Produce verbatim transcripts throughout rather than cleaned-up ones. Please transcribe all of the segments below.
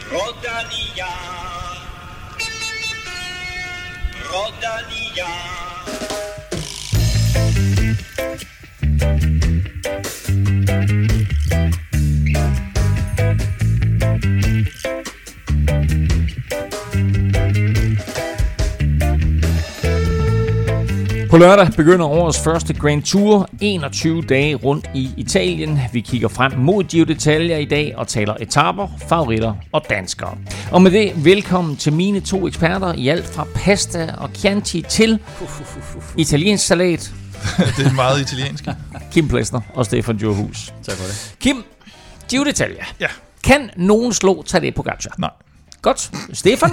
Rodania, Rodania. På lørdag begynder årets første Grand Tour, enogtyve dage rundt i Italien. Vi kigger frem mod Giro d'Italia i dag og taler etaper, favoritter og danskere. Og med det, velkommen til mine to eksperter i alt fra pasta og Chianti til italiensk salat. Det er meget italiensk. Kim Plesner og Stefan Djurhus. Tak for det. Kim, Giro d'Italia. Ja. Kan nogen slå Tadej Pogačar? Nej. Godt. Stefan?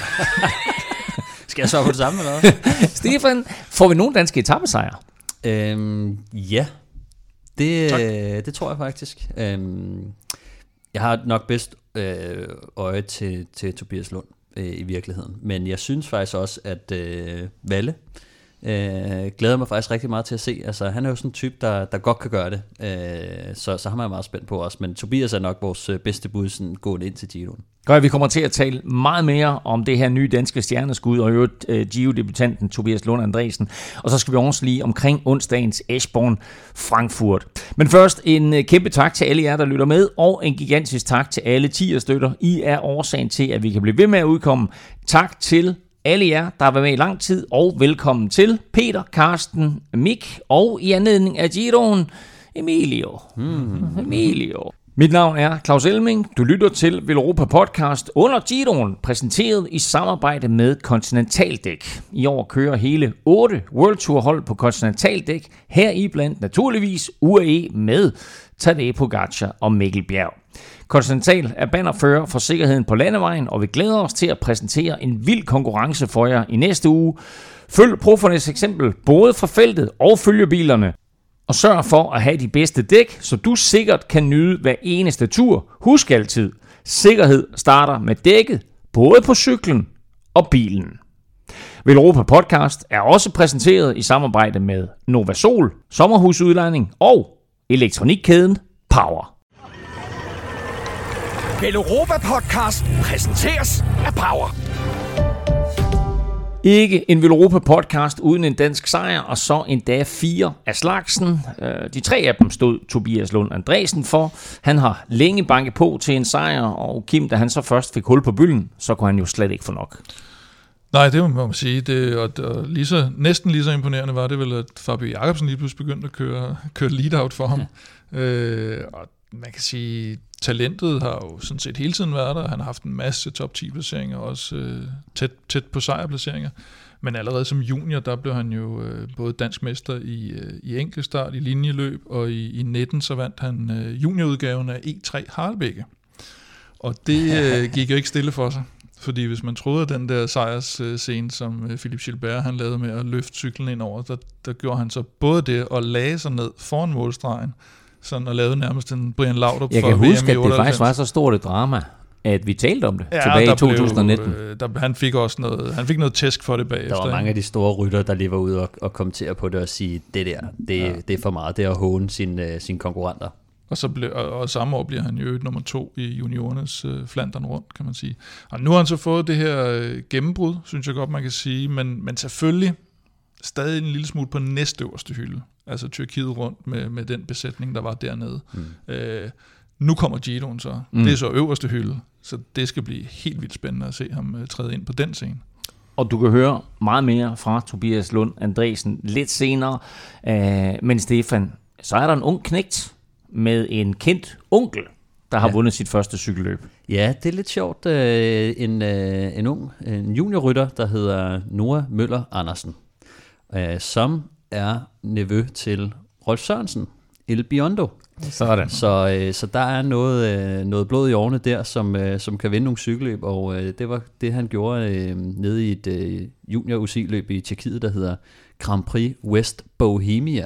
Skal jeg så på det samme, eller hvad? Stefan, får vi nogen danske etapesejre? Øhm, ja, det, øh, det tror jeg faktisk. Øhm, jeg har nok bedst øh, øje til, til Tobias Lund øh, i virkeligheden. Men jeg synes faktisk også, at øh, Valle øh, glæder mig faktisk rigtig meget til at se. Altså, han er jo sådan en type, der, der godt kan gøre det. Øh, så, så ham er jeg meget spændt på også. Men Tobias er nok vores bedste bud sådan, gående ind til Giroen. Godt, vi kommer til at tale meget mere om det her nye danske stjerneskud, og i øvrigt uh, Giro-debutanten Tobias Lund Andresen. Og så skal vi også lige omkring onsdagens Eschborn Frankfurt. Men først en uh, kæmpe tak til alle jer, der lytter med, og en gigantisk tak til alle tier-støtter. I er årsagen til, at vi kan blive ved med at udkomme. Tak til alle jer, der har været med i lang tid, og velkommen til Peter, Karsten, Mik, og i anledning af Giroen, Emilio. Hmm. Emilio. Mit navn er Claus Elming. Du lytter til Velropa Podcast under Giroen, præsenteret i samarbejde med Continentaldæk. I år kører hele otte World Tour hold på Continentaldæk, her i blandt naturligvis U A E med Tadej Pogačar og Mikkel Bjerg. Continental er bannerfører for sikkerheden på landevejen, og vi glæder os til at præsentere en vild konkurrence for jer i næste uge. Følg profernes eksempel både fra feltet og følgebilerne. Og sørg for at have de bedste dæk, så du sikkert kan nyde hver eneste tur. Husk altid, sikkerhed starter med dækket, både på cyklen og bilen. Velropa Podcast er også præsenteret i samarbejde med Novasol, sommerhusudlejning og elektronikkæden Power. Velropa Podcast præsenteres af Power. Ikke en Velropa podcast uden en dansk sejr, og så endda fire af slagsen. De tre af dem stod Tobias Lund Andresen for. Han har længe banket på til en sejr, og Kim, da han så først fik hul på bølgen, så kunne han jo slet ikke få nok. Nej, det må man sige. Det, og, og lige så, næsten lige så imponerende var det vel, at Fabio Jakobsen lige pludselig begyndte at køre, køre lead-out for ham. Ja. Øh, og man kan sige, talentet har jo sådan set hele tiden været der. Han har haft en masse top ti placeringer, også øh, tæt, tæt på sejrplaceringer. Men allerede som junior, der blev han jo øh, både dansk mester i, øh, i enkeltstart, i linjeløb, og i, i nitten så vandt han øh, juniorudgaven af E tre Harlebække. Og det øh, gik jo ikke stille for sig. Fordi hvis man troede, at den der sejrsscene, som Philippe Gilbert han lavede med at løfte cyklen ind over, der, der gjorde han så både det at lagde sig ned foran målstregen, sådan og lavede nærmest en Brian Laudrup for V M i otteoghalvfems. Jeg kan huske, at det faktisk var så stort et drama, at vi talte om det ja, tilbage i to tusind nitten. Blev, der, han fik også noget, han fik noget tæsk for det bagefter. Der var mange af de store rytter, der lige var ude og, og kommentere på det og sige, det der, det, ja. det er for meget, det er at håne sine, sine konkurrenter. Og, så ble, og, og samme år bliver han jo nummer to i juniorernes øh, Flandern rundt, kan man sige. Og nu har han så fået det her øh, gennembrud, synes jeg godt, man kan sige, men, men selvfølgelig stadig en lille smule på næstøverste hylde. Altså Tyrkiet rundt med, med den besætning, der var dernede. Mm. Øh, nu kommer Giroen så. Mm. Det er så øverste hylde, så det skal blive helt vildt spændende at se ham uh, træde ind på den scene. Og du kan høre meget mere fra Tobias Lund Andresen lidt senere. Uh, men Stefan, så er der en ung knægt med en kendt onkel, der har ja. vundet sit første cykelløb. Ja, det er lidt sjovt. Uh, en, uh, en ung en juniorrytter, der hedder Noah Møller Andersen, uh, som er nevø til Rolf Sørensen, El Biondo. Sådan. Så, øh, så der er noget, øh, noget blod i årene der, som, øh, som kan vinde nogle cykelløb, og øh, det var det, han gjorde øh, nede i et øh, junior-U C I-løb i Tjekkiet, der hedder Grand Prix West Bohemia.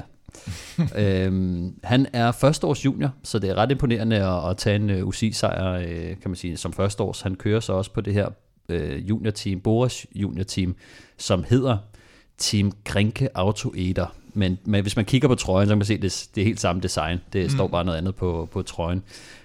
øhm, han er førsteårs junior, så det er ret imponerende at, at tage en uh, U C I-sejr, øh, kan man sige, som førsteårs. Han kører så også på det her øh, junior-team, Boras junior-team, som hedder Team Grenke Auto Eder. Men, men hvis man kigger på trøjen, så kan man se, at det, det er helt samme design. Det mm. står bare noget andet på, på trøjen.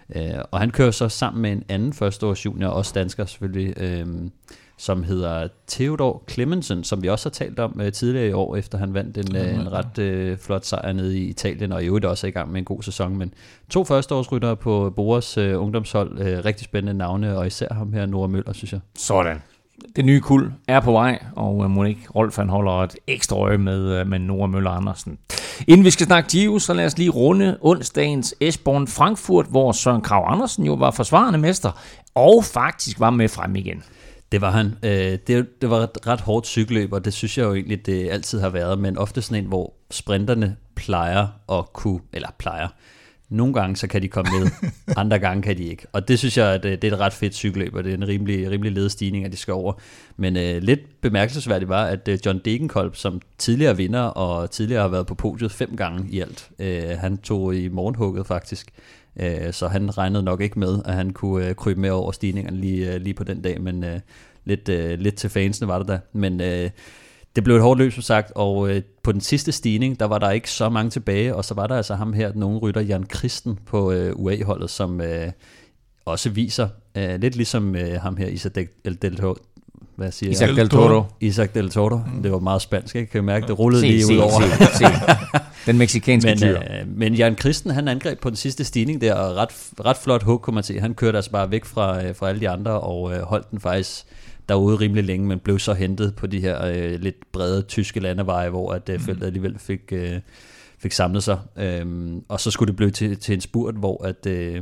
Øh, og han kører så sammen med en anden førsteårs junior, også dansker selvfølgelig, øh, som hedder Theodor Clemmensen, som vi også har talt om øh, tidligere i år, efter han vandt en, øh, en ret øh, flot sejr nede i Italien, og i øvrigt også er i gang med en god sæson. Men to førsteårsryttere på Boras øh, ungdomshold, øh, rigtig spændende navne, og især ham her, Nora Møller, synes jeg. Sådan. Det nye kuld er på vej, og uh, Monique Rolf han holder et ekstra øje med, uh, med Nora Møller Andersen. Inden vi skal snakke Giro, så lad os lige runde onsdagens Eschborn Frankfurt, hvor Søren Kragh Andersen jo var forsvarende mester, og faktisk var med frem igen. Det var han. Det, det var et ret hårdt cykelløb, og det synes jeg jo egentlig, det altid har været, men ofte sådan en, hvor sprinterne plejer at kunne, eller plejer, nogle gange så kan de komme med, andre gange kan de ikke. Og det synes jeg, at det er et ret fedt cykelløb, og det er en rimelig, rimelig ledestigning, at de skal over. Men uh, lidt bemærkelsesværdigt var, at uh, John Degenkolb, som tidligere vinder, og tidligere har været på podiet fem gange i alt, uh, han tog i morgenhugget faktisk. Uh, så han regnede nok ikke med, at han kunne uh, krybe med over stigningerne lige, uh, lige på den dag, men uh, lidt, uh, lidt til fansene var det da. Men uh, det blev et hårdt løb, som sagt, og øh, på den sidste stigning, der var der ikke så mange tilbage, og så var der altså ham her, den unge rytter, Jan Christen på øh, U A-holdet, som øh, også viser, øh, lidt ligesom øh, ham her, Isaac Del, Del Toro. Hvad siger Isaac jeg? Del Toro. Isaac Del Toro. Mm. Det var meget spansk, ikke? Kan jeg mærke, det rullede se, lige se, ud over. Se, se. Den mexikanske men, tyr. øh, men Jan Christen, han angreb på den sidste stigning der, og ret, ret flot hug, kunne man se. Han kørte altså bare væk fra, øh, fra alle de andre, og øh, holdt den faktisk derude rimelig længe, men blev så hentet på de her øh, lidt brede tyske landeveje, hvor at, øh, feltet alligevel fik, øh, fik samlet sig. Øhm, og så skulle det blive til, til en spurt, hvor at, øh,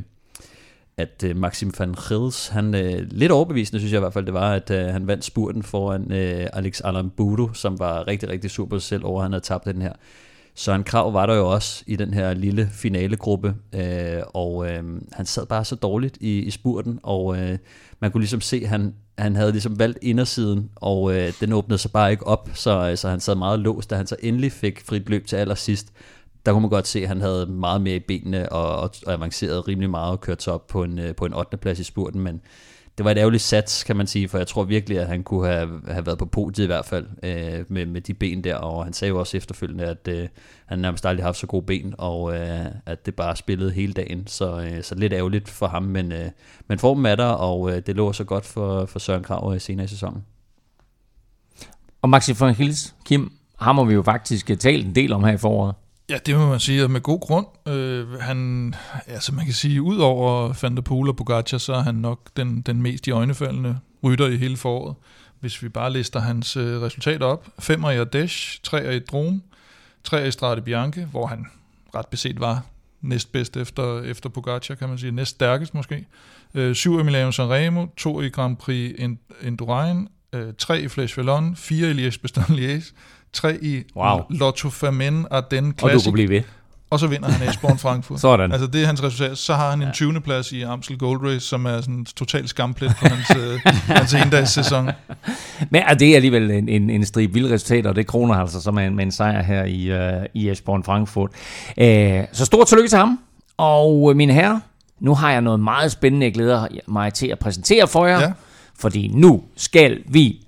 at øh, Maxim van Gils, han øh, lidt overbevisende, synes jeg i hvert fald, det var, at øh, han vandt spurten foran øh, Alex Aramburu, som var rigtig, rigtig sur på sig selv over, at han havde tabt den her. Søren Kragh var der jo også i den her lille finalegruppe, øh, og øh, han sad bare så dårligt i, i spurten, og øh, man kunne ligesom se, at han, han havde ligesom valgt indersiden, og øh, den åbnede sig bare ikke op, så, så han sad meget låst. Da han så endelig fik frit løb til allersidst, der kunne man godt se, at han havde meget mere i benene, og, og, og avanceret rimelig meget og kørt sig op på en, på en ottende plads i spurten, men det var et ærgerligt sats, kan man sige, for jeg tror virkelig, at han kunne have, have været på podiet i hvert fald øh, med, med de ben der, og han sagde jo også efterfølgende, at øh, han nærmest aldrig har haft så gode ben, og øh, at det bare spillede hele dagen, så, øh, så lidt ærgerligt for ham, men, øh, men formen er der, og øh, det lå så godt for, for Søren Kragh senere i sæsonen. Og Maxim van Gils, Kim, ham har vi jo faktisk talt en del om her i foråret. Ja, det må man sige, og med god grund. Øh, han, altså man kan sige, ud over Van der Poel og Pogacar, så er han nok den, den mest iøjnefaldende rytter i hele foråret. Hvis vi bare lister hans øh, resultater op. Femmer i Ardèche, treer i Drôme, treer i Strade Bianche, hvor han ret beset var næstbedst efter, efter Pogacar, kan man sige, næst stærkest måske. Øh, syv i Milano Sanremo, to i Grand Prix Indurain, øh, tre i Flèche Wallonne, fire i Liège-Bastogne-Liège, tre i wow. Lotto Famenne Ardennes Classic. Og du kunne blive ved. Og så vinder han Eschborn Frankfurt. Sådan. Altså det er hans resultat. Så har han en tyvende plads i Amstel Gold Race, som er sådan en total skamplet på hans, øh, hans endags sæson. Men er det alligevel en, en, en strib vilde resultater, og det kroner altså så med en, med en sejr her i, uh, i Eschborn Frankfurt. Uh, så stort tillykke til ham. Og mine herrer, nu har jeg noget meget spændende, jeg glæder mig til at præsentere for jer. Ja. Fordi nu skal vi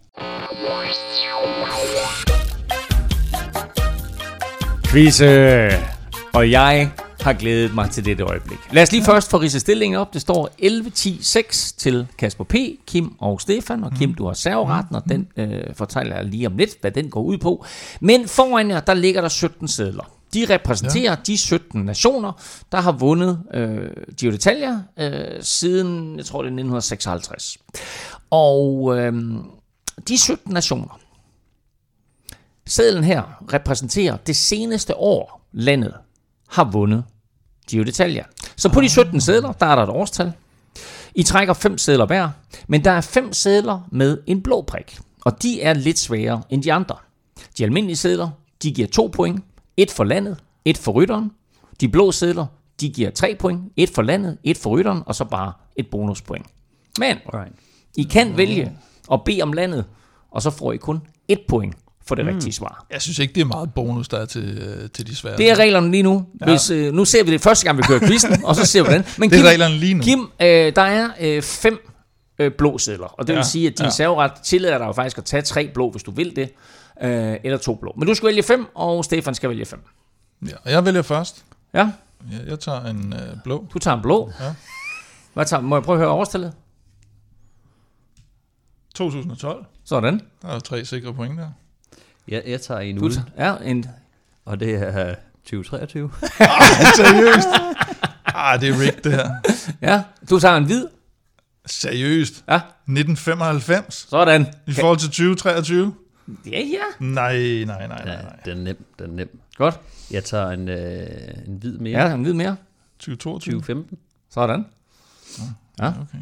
quizze, og jeg har glædet mig til dette øjeblik. Lad os lige først få ridset stillingen op. Det står elleve ti seks til Kasper P., Kim og Stefan. Og Kim, du har serveretten, og den øh, fortæller jeg lige om lidt, hvad den går ud på. Men foran jer, der ligger der sytten sedler. De repræsenterer ja. de sytten nationer, der har vundet øh, Giro d'Italia øh, siden, jeg tror det er nitten seksoghalvtreds. Og øh, de sytten nationer, sedlen her repræsenterer det seneste år, landet har vundet Giro d'Italia. Så på de sytten sedler, der er der et årstal. I trækker fem sedler hver, men der er fem sedler med en blå prik, og de er lidt sværere end de andre. De almindelige sedler, de giver to point, et for landet, et for rytteren. De blå sedler, de giver tre point, et for landet, et for rytteren, og så bare et bonuspoint. Men I kan vælge at bede om landet, og så får I kun et point for det mm. rigtige svar. Jeg synes ikke, det er meget bonus, der er til, til de svære. Det er reglerne lige nu. Hvis, øh, nu ser vi det første gang, vi kører quizzen, og så ser vi den. Men det Kim, er reglerne lige nu. Kim, øh, der er øh, fem øh, blå sedler, og det ja. vil sige, at din ja. serveret tillader dig jo faktisk at tage tre blå, hvis du vil det, øh, eller to blå. Men du skal vælge fem, og Stefan skal vælge fem. Ja, og jeg vælger først. Ja. Jeg, jeg tager en øh, blå. Du tager en blå. Ja. Hvad tager, må jeg prøve at høre årstallet? to tusind og tolv. Sådan. Der er tre sikre point der. Jeg, jeg tager en Du ud, tager, ja, en, og det er tyve treogtyve. Seriøst? Ah, det er rigged det her. ja, du tager en hvid. Seriøst? Ja, nitten femoghalvfems? sådan. I forhold til tyve treogtyve? Ja, ja. Nej, nej, nej, nej, Ja, nej. den er nem, den er nem. Godt. Jeg tager en, øh, en hvid mere. Ja, en hvid mere. tyve toogtyve? tyve femten. Sådan. Ja. Okay.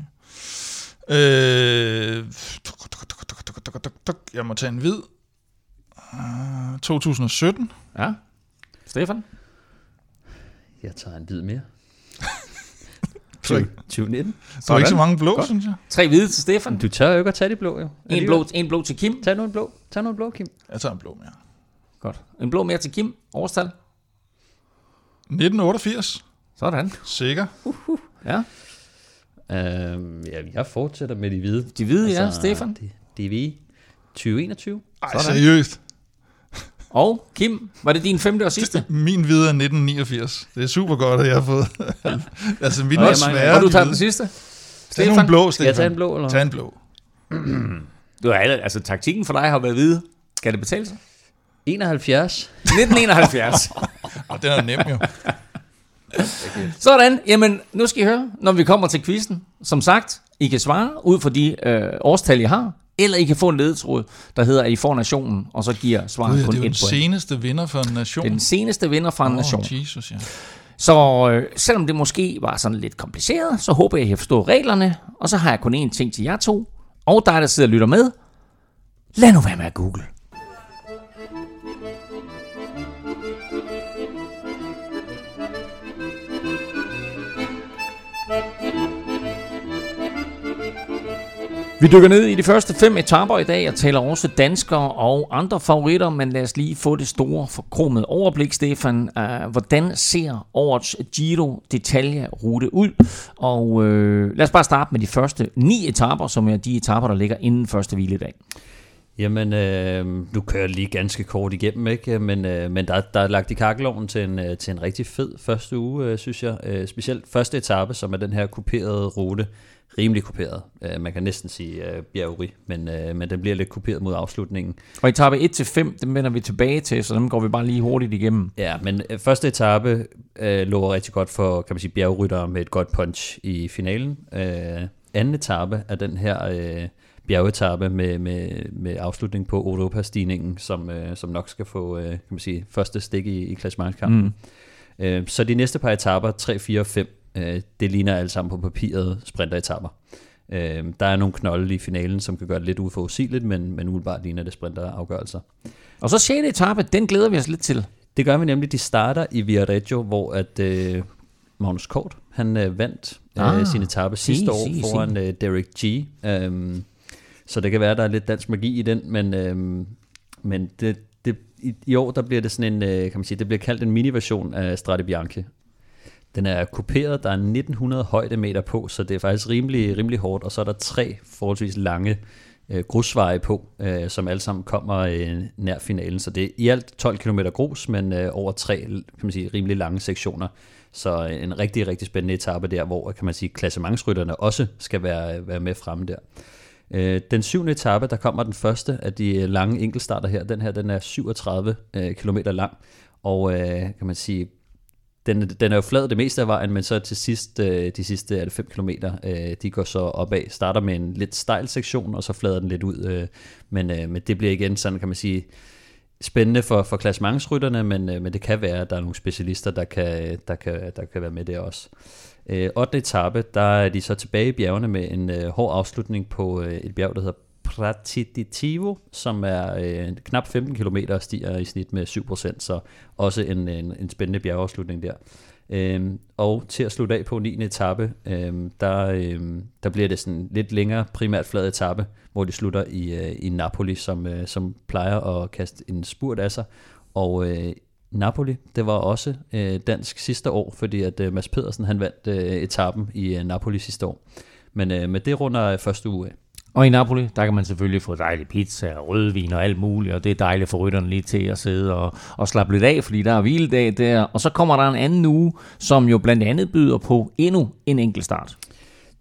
Øh, jeg må tage en hvid. Uh, to tusind og sytten. Ja. Stefan? Jeg tager en hvid mere. Så er ikke- tyve nitten. Der er ikke så Sådan. mange blå, Godt. synes jeg. Tre hvide til Stefan. Du tør jo ikke at tage de blå, jo. En blå, en blå til Kim. Tag nu en blå. Tag nu en blå, Kim. Jeg tager en blå mere. Godt. En blå mere til Kim. Årstal. nitten otteogfirs. Sådan. Sikker. Ja. Øhm, ja, jeg fortsætter med de hvide. De hvide, ja, Stefan. De, de hvide. tyve enogtyve. Ej, Sådan. seriøst. Og Kim, var det din femte og sidste? Min hvide er nitten niogfirs. Det er super godt, at jeg har fået. altså, min Nå, er jeg svære. mangler- Og du de tager hvide. den sidste? Tag Stefan? nogle blå, Stefan. Jeg tager en blå, eller? Tag en blå. Du har alle, altså taktikken for dig har været hvide. Skal det betale sig? enoghalvfjerds. nitten enoghalvfjerds. Og den er nem jo. Sådan, jamen nu skal I høre, når vi kommer til quizzen. Som sagt, I kan svare ud fra de øh, årstal, I har, eller I kan få en ledetråd, der hedder, at I får nationen, og så giver svaret Gud, ja, kun det er jo den et point. seneste vinder for en nation. Det er den seneste vinder fra en Åh, nation. Jesus, ja. Så øh, selvom det måske var sådan lidt kompliceret, så håber jeg, at I har forstået reglerne, og så har jeg kun én ting til jer to, og dig, der sidder og lytter med. Lad nu være med at google. Vi dykker ned i de første fem etaper i dag og taler også danskere og andre favoritter, men lad os lige få det store forkromede overblik, Stefan. Uh, hvordan ser årets Giro d'Italia-rute ud? Og uh, lad os bare starte med de første ni etaper, som er de etaper, der ligger inden første hviledag. Jamen, øh, nu kører jeg lige ganske kort igennem, ikke? Men, øh, men der, der er lagt i kakkelovnen til en, øh, til en rigtig fed første uge, øh, synes jeg. Øh, specielt første etape, som er den her kuperede rute. Rimelig kuperet. Øh, man kan næsten sige øh, bjergeri, men, øh, men den bliver lidt kuperet mod afslutningen. Og etape et til fem, dem vender vi tilbage til, så dem går vi bare lige hurtigt igennem. Ja, men øh, første etape øh, lover rigtig godt for, kan man sige, bjergryttere med et godt punch i finalen. Øh, anden etape er den her øh, bjergetape med, med, med afslutning på Europa-stigningen, som, øh, som nok skal få øh, kan man sige, første stik i, i klassementskampen. Mm. Øh, så de næste par etaper, tre, fire og fem, øh, det ligner alle sammen på papiret sprinteretapper. Øh, der er nogle knolde i finalen, som kan gøre det lidt uforudsigeligt, men, men umiddelbart ligner det sprinterafgørelser. Og så sjette etape, den glæder vi os lidt til. Det gør vi nemlig, de starter i Viareggio, hvor at øh, Magnus Kort, han øh, vandt øh, Ah, sin etape si, sidste år si, foran øh, Derek G. Um, så det kan være, der er lidt dansk magi i den, men, øh, men det, det, i, i år der bliver det sådan en, øh, kan man sige, det bliver kaldt en mini-version af Strade Bianche. Den er kuperet, der er nitten hundrede højdemeter på, så det er faktisk rimelig, rimelig hårdt, og så er der tre forholdsvis lange øh, grusveje på, øh, som alle sammen kommer øh, nær finalen. Så det er i alt tolv kilometer grus, men øh, over tre, kan man sige, rimelig lange sektioner. Så øh, en rigtig, rigtig spændende etape der, hvor, kan man sige, klassementsrytterne også skal være, være med fremme der. Øh, den syvende etape, der kommer den første af de lange enkeltstarter her. Den her, den er syvogtredive øh, kilometer lang, og øh, kan man sige, Den, den er jo flad det meste af vejen, men så til sidst, øh, de sidste er det fem kilometer, øh, de går så opad, starter med en lidt stejl sektion, og så flader den lidt ud, øh, men, øh, men det bliver igen sådan, kan man sige, spændende for, for klassementsrytterne, men, øh, men det kan være, at der er nogle specialister, der kan, der kan, der kan være med der også. Øh, ottende etape, der er de så tilbage i bjergene med en øh, hård afslutning på øh, et bjerg, der hedder Pratititivo, som er øh, knap femten kilometer og stiger i snit med syv procent, så også en, en, en spændende bjergeafslutning der. Øhm, og til at slutte af på niende etape, øhm, der, øhm, der bliver det sådan lidt længere, primært flad etape, hvor de slutter i, øh, i Napoli, som, øh, som plejer at kaste en spurt af sig. Og øh, Napoli, det var også øh, dansk sidste år, fordi at øh, Mads Pedersen han vandt øh, etappen i øh, Napoli sidste år. Men øh, med det runder første uge af. Og i Napoli, der kan man selvfølgelig få dejlig pizza og rødvin og alt muligt, og det er dejligt for rytterne lige til at sidde og, og slappe lidt af, fordi der er hviledag der. Og så kommer der en anden uge, som jo blandt andet byder på endnu en enkelt start.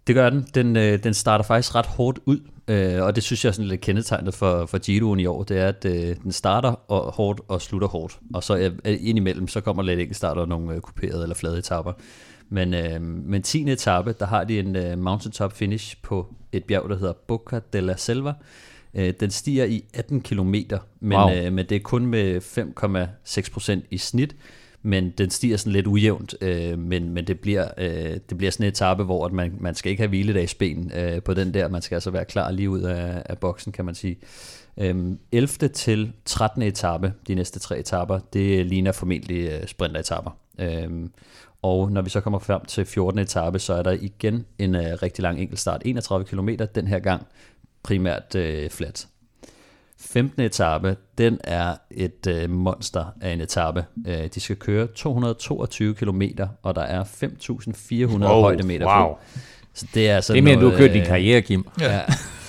Det gør den. Den, øh, den starter faktisk ret hårdt ud, øh, og det synes jeg er sådan lidt kendetegnet for, for Giroen i år. Det er, at øh, den starter og hårdt og slutter hårdt, og så øh, indimellem, så kommer lidt enkeltstart og nogle øh, kuperede eller flade etaper. Men, øh, men tiende etape, der har de en øh, mountaintop finish på et bjerg, der hedder Boca de la Selva. Øh, den stiger i atten kilometer, men, wow. øh, men det er kun med fem komma seks procent i snit. Men den stiger sådan lidt ujævnt, øh, men, men det, bliver, øh, det bliver sådan en etape, hvor man, man skal ikke have hviledagsben øh, på den der. Man skal altså være klar lige ud af, af boksen, kan man sige. Øhm, ellevte til trettende etape, de næste tre etaper, det ligner formentlig øh, sprinteretapper. Øhm, og når vi så kommer frem til fjortende etape, så er der igen en øh, rigtig lang enkeltstart. enogtredive kilometer, den her gang primært øh, flat. femtende etape, den er et øh, monster af en etape. Øh, de skal køre to hundrede og toogtyve kilometer, og der er fem tusind fire hundrede wow, højdemeter wow. på. Så det er, altså det er mere, noget, du har kørt din karriere, Kim. Ja.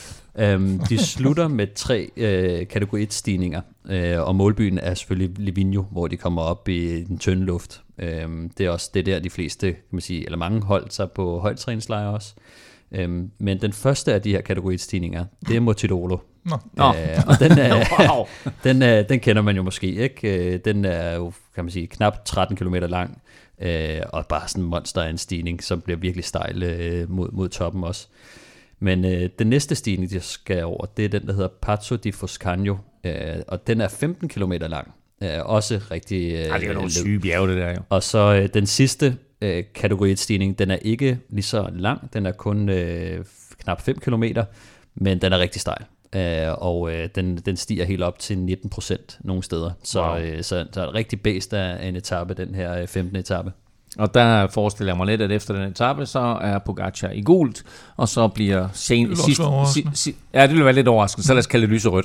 øhm, de slutter med tre øh, kategori et stigninger, øh, og målbyen er selvfølgelig Livigno, hvor de kommer op i den tynde luft. Øhm, det er også det der, de fleste, kan man sige, eller mange holdt sig på højdetræningslejre også. Øhm, men den første af de her kategori et stigninger, det er Motidolo. Nå. Øh, og den, er, wow. den, er, den kender man jo måske ikke. Den er jo, kan man sige, knap tretten kilometer lang, øh, og bare sådan en monster af en stigning, som bliver virkelig stejl øh, mod, mod toppen også. Men øh, den næste stigning, de skal over, det er den, der hedder Pazzo di Foscagno, øh, og den er femten kilometer lang. Øh, også rigtig øh, Ej, det er jo nogle syge bjerge, det der jo. Og så øh, den sidste øh, kategori et stigning, den er ikke lige så lang, den er kun øh, knap fem kilometer, men den er rigtig stejl. Uh, og uh, den, den stiger helt op til nitten procent nogle steder. Så, wow. uh, så, så er det rigtig bedst af en etape, den her femtende etape. Og der forestiller jeg mig lidt, at efter den etape, så er Pogacar i gult, og så bliver sen, det sidst, si, si, ja, det vil være lidt overraskende, så lad os kalde det lyserødt.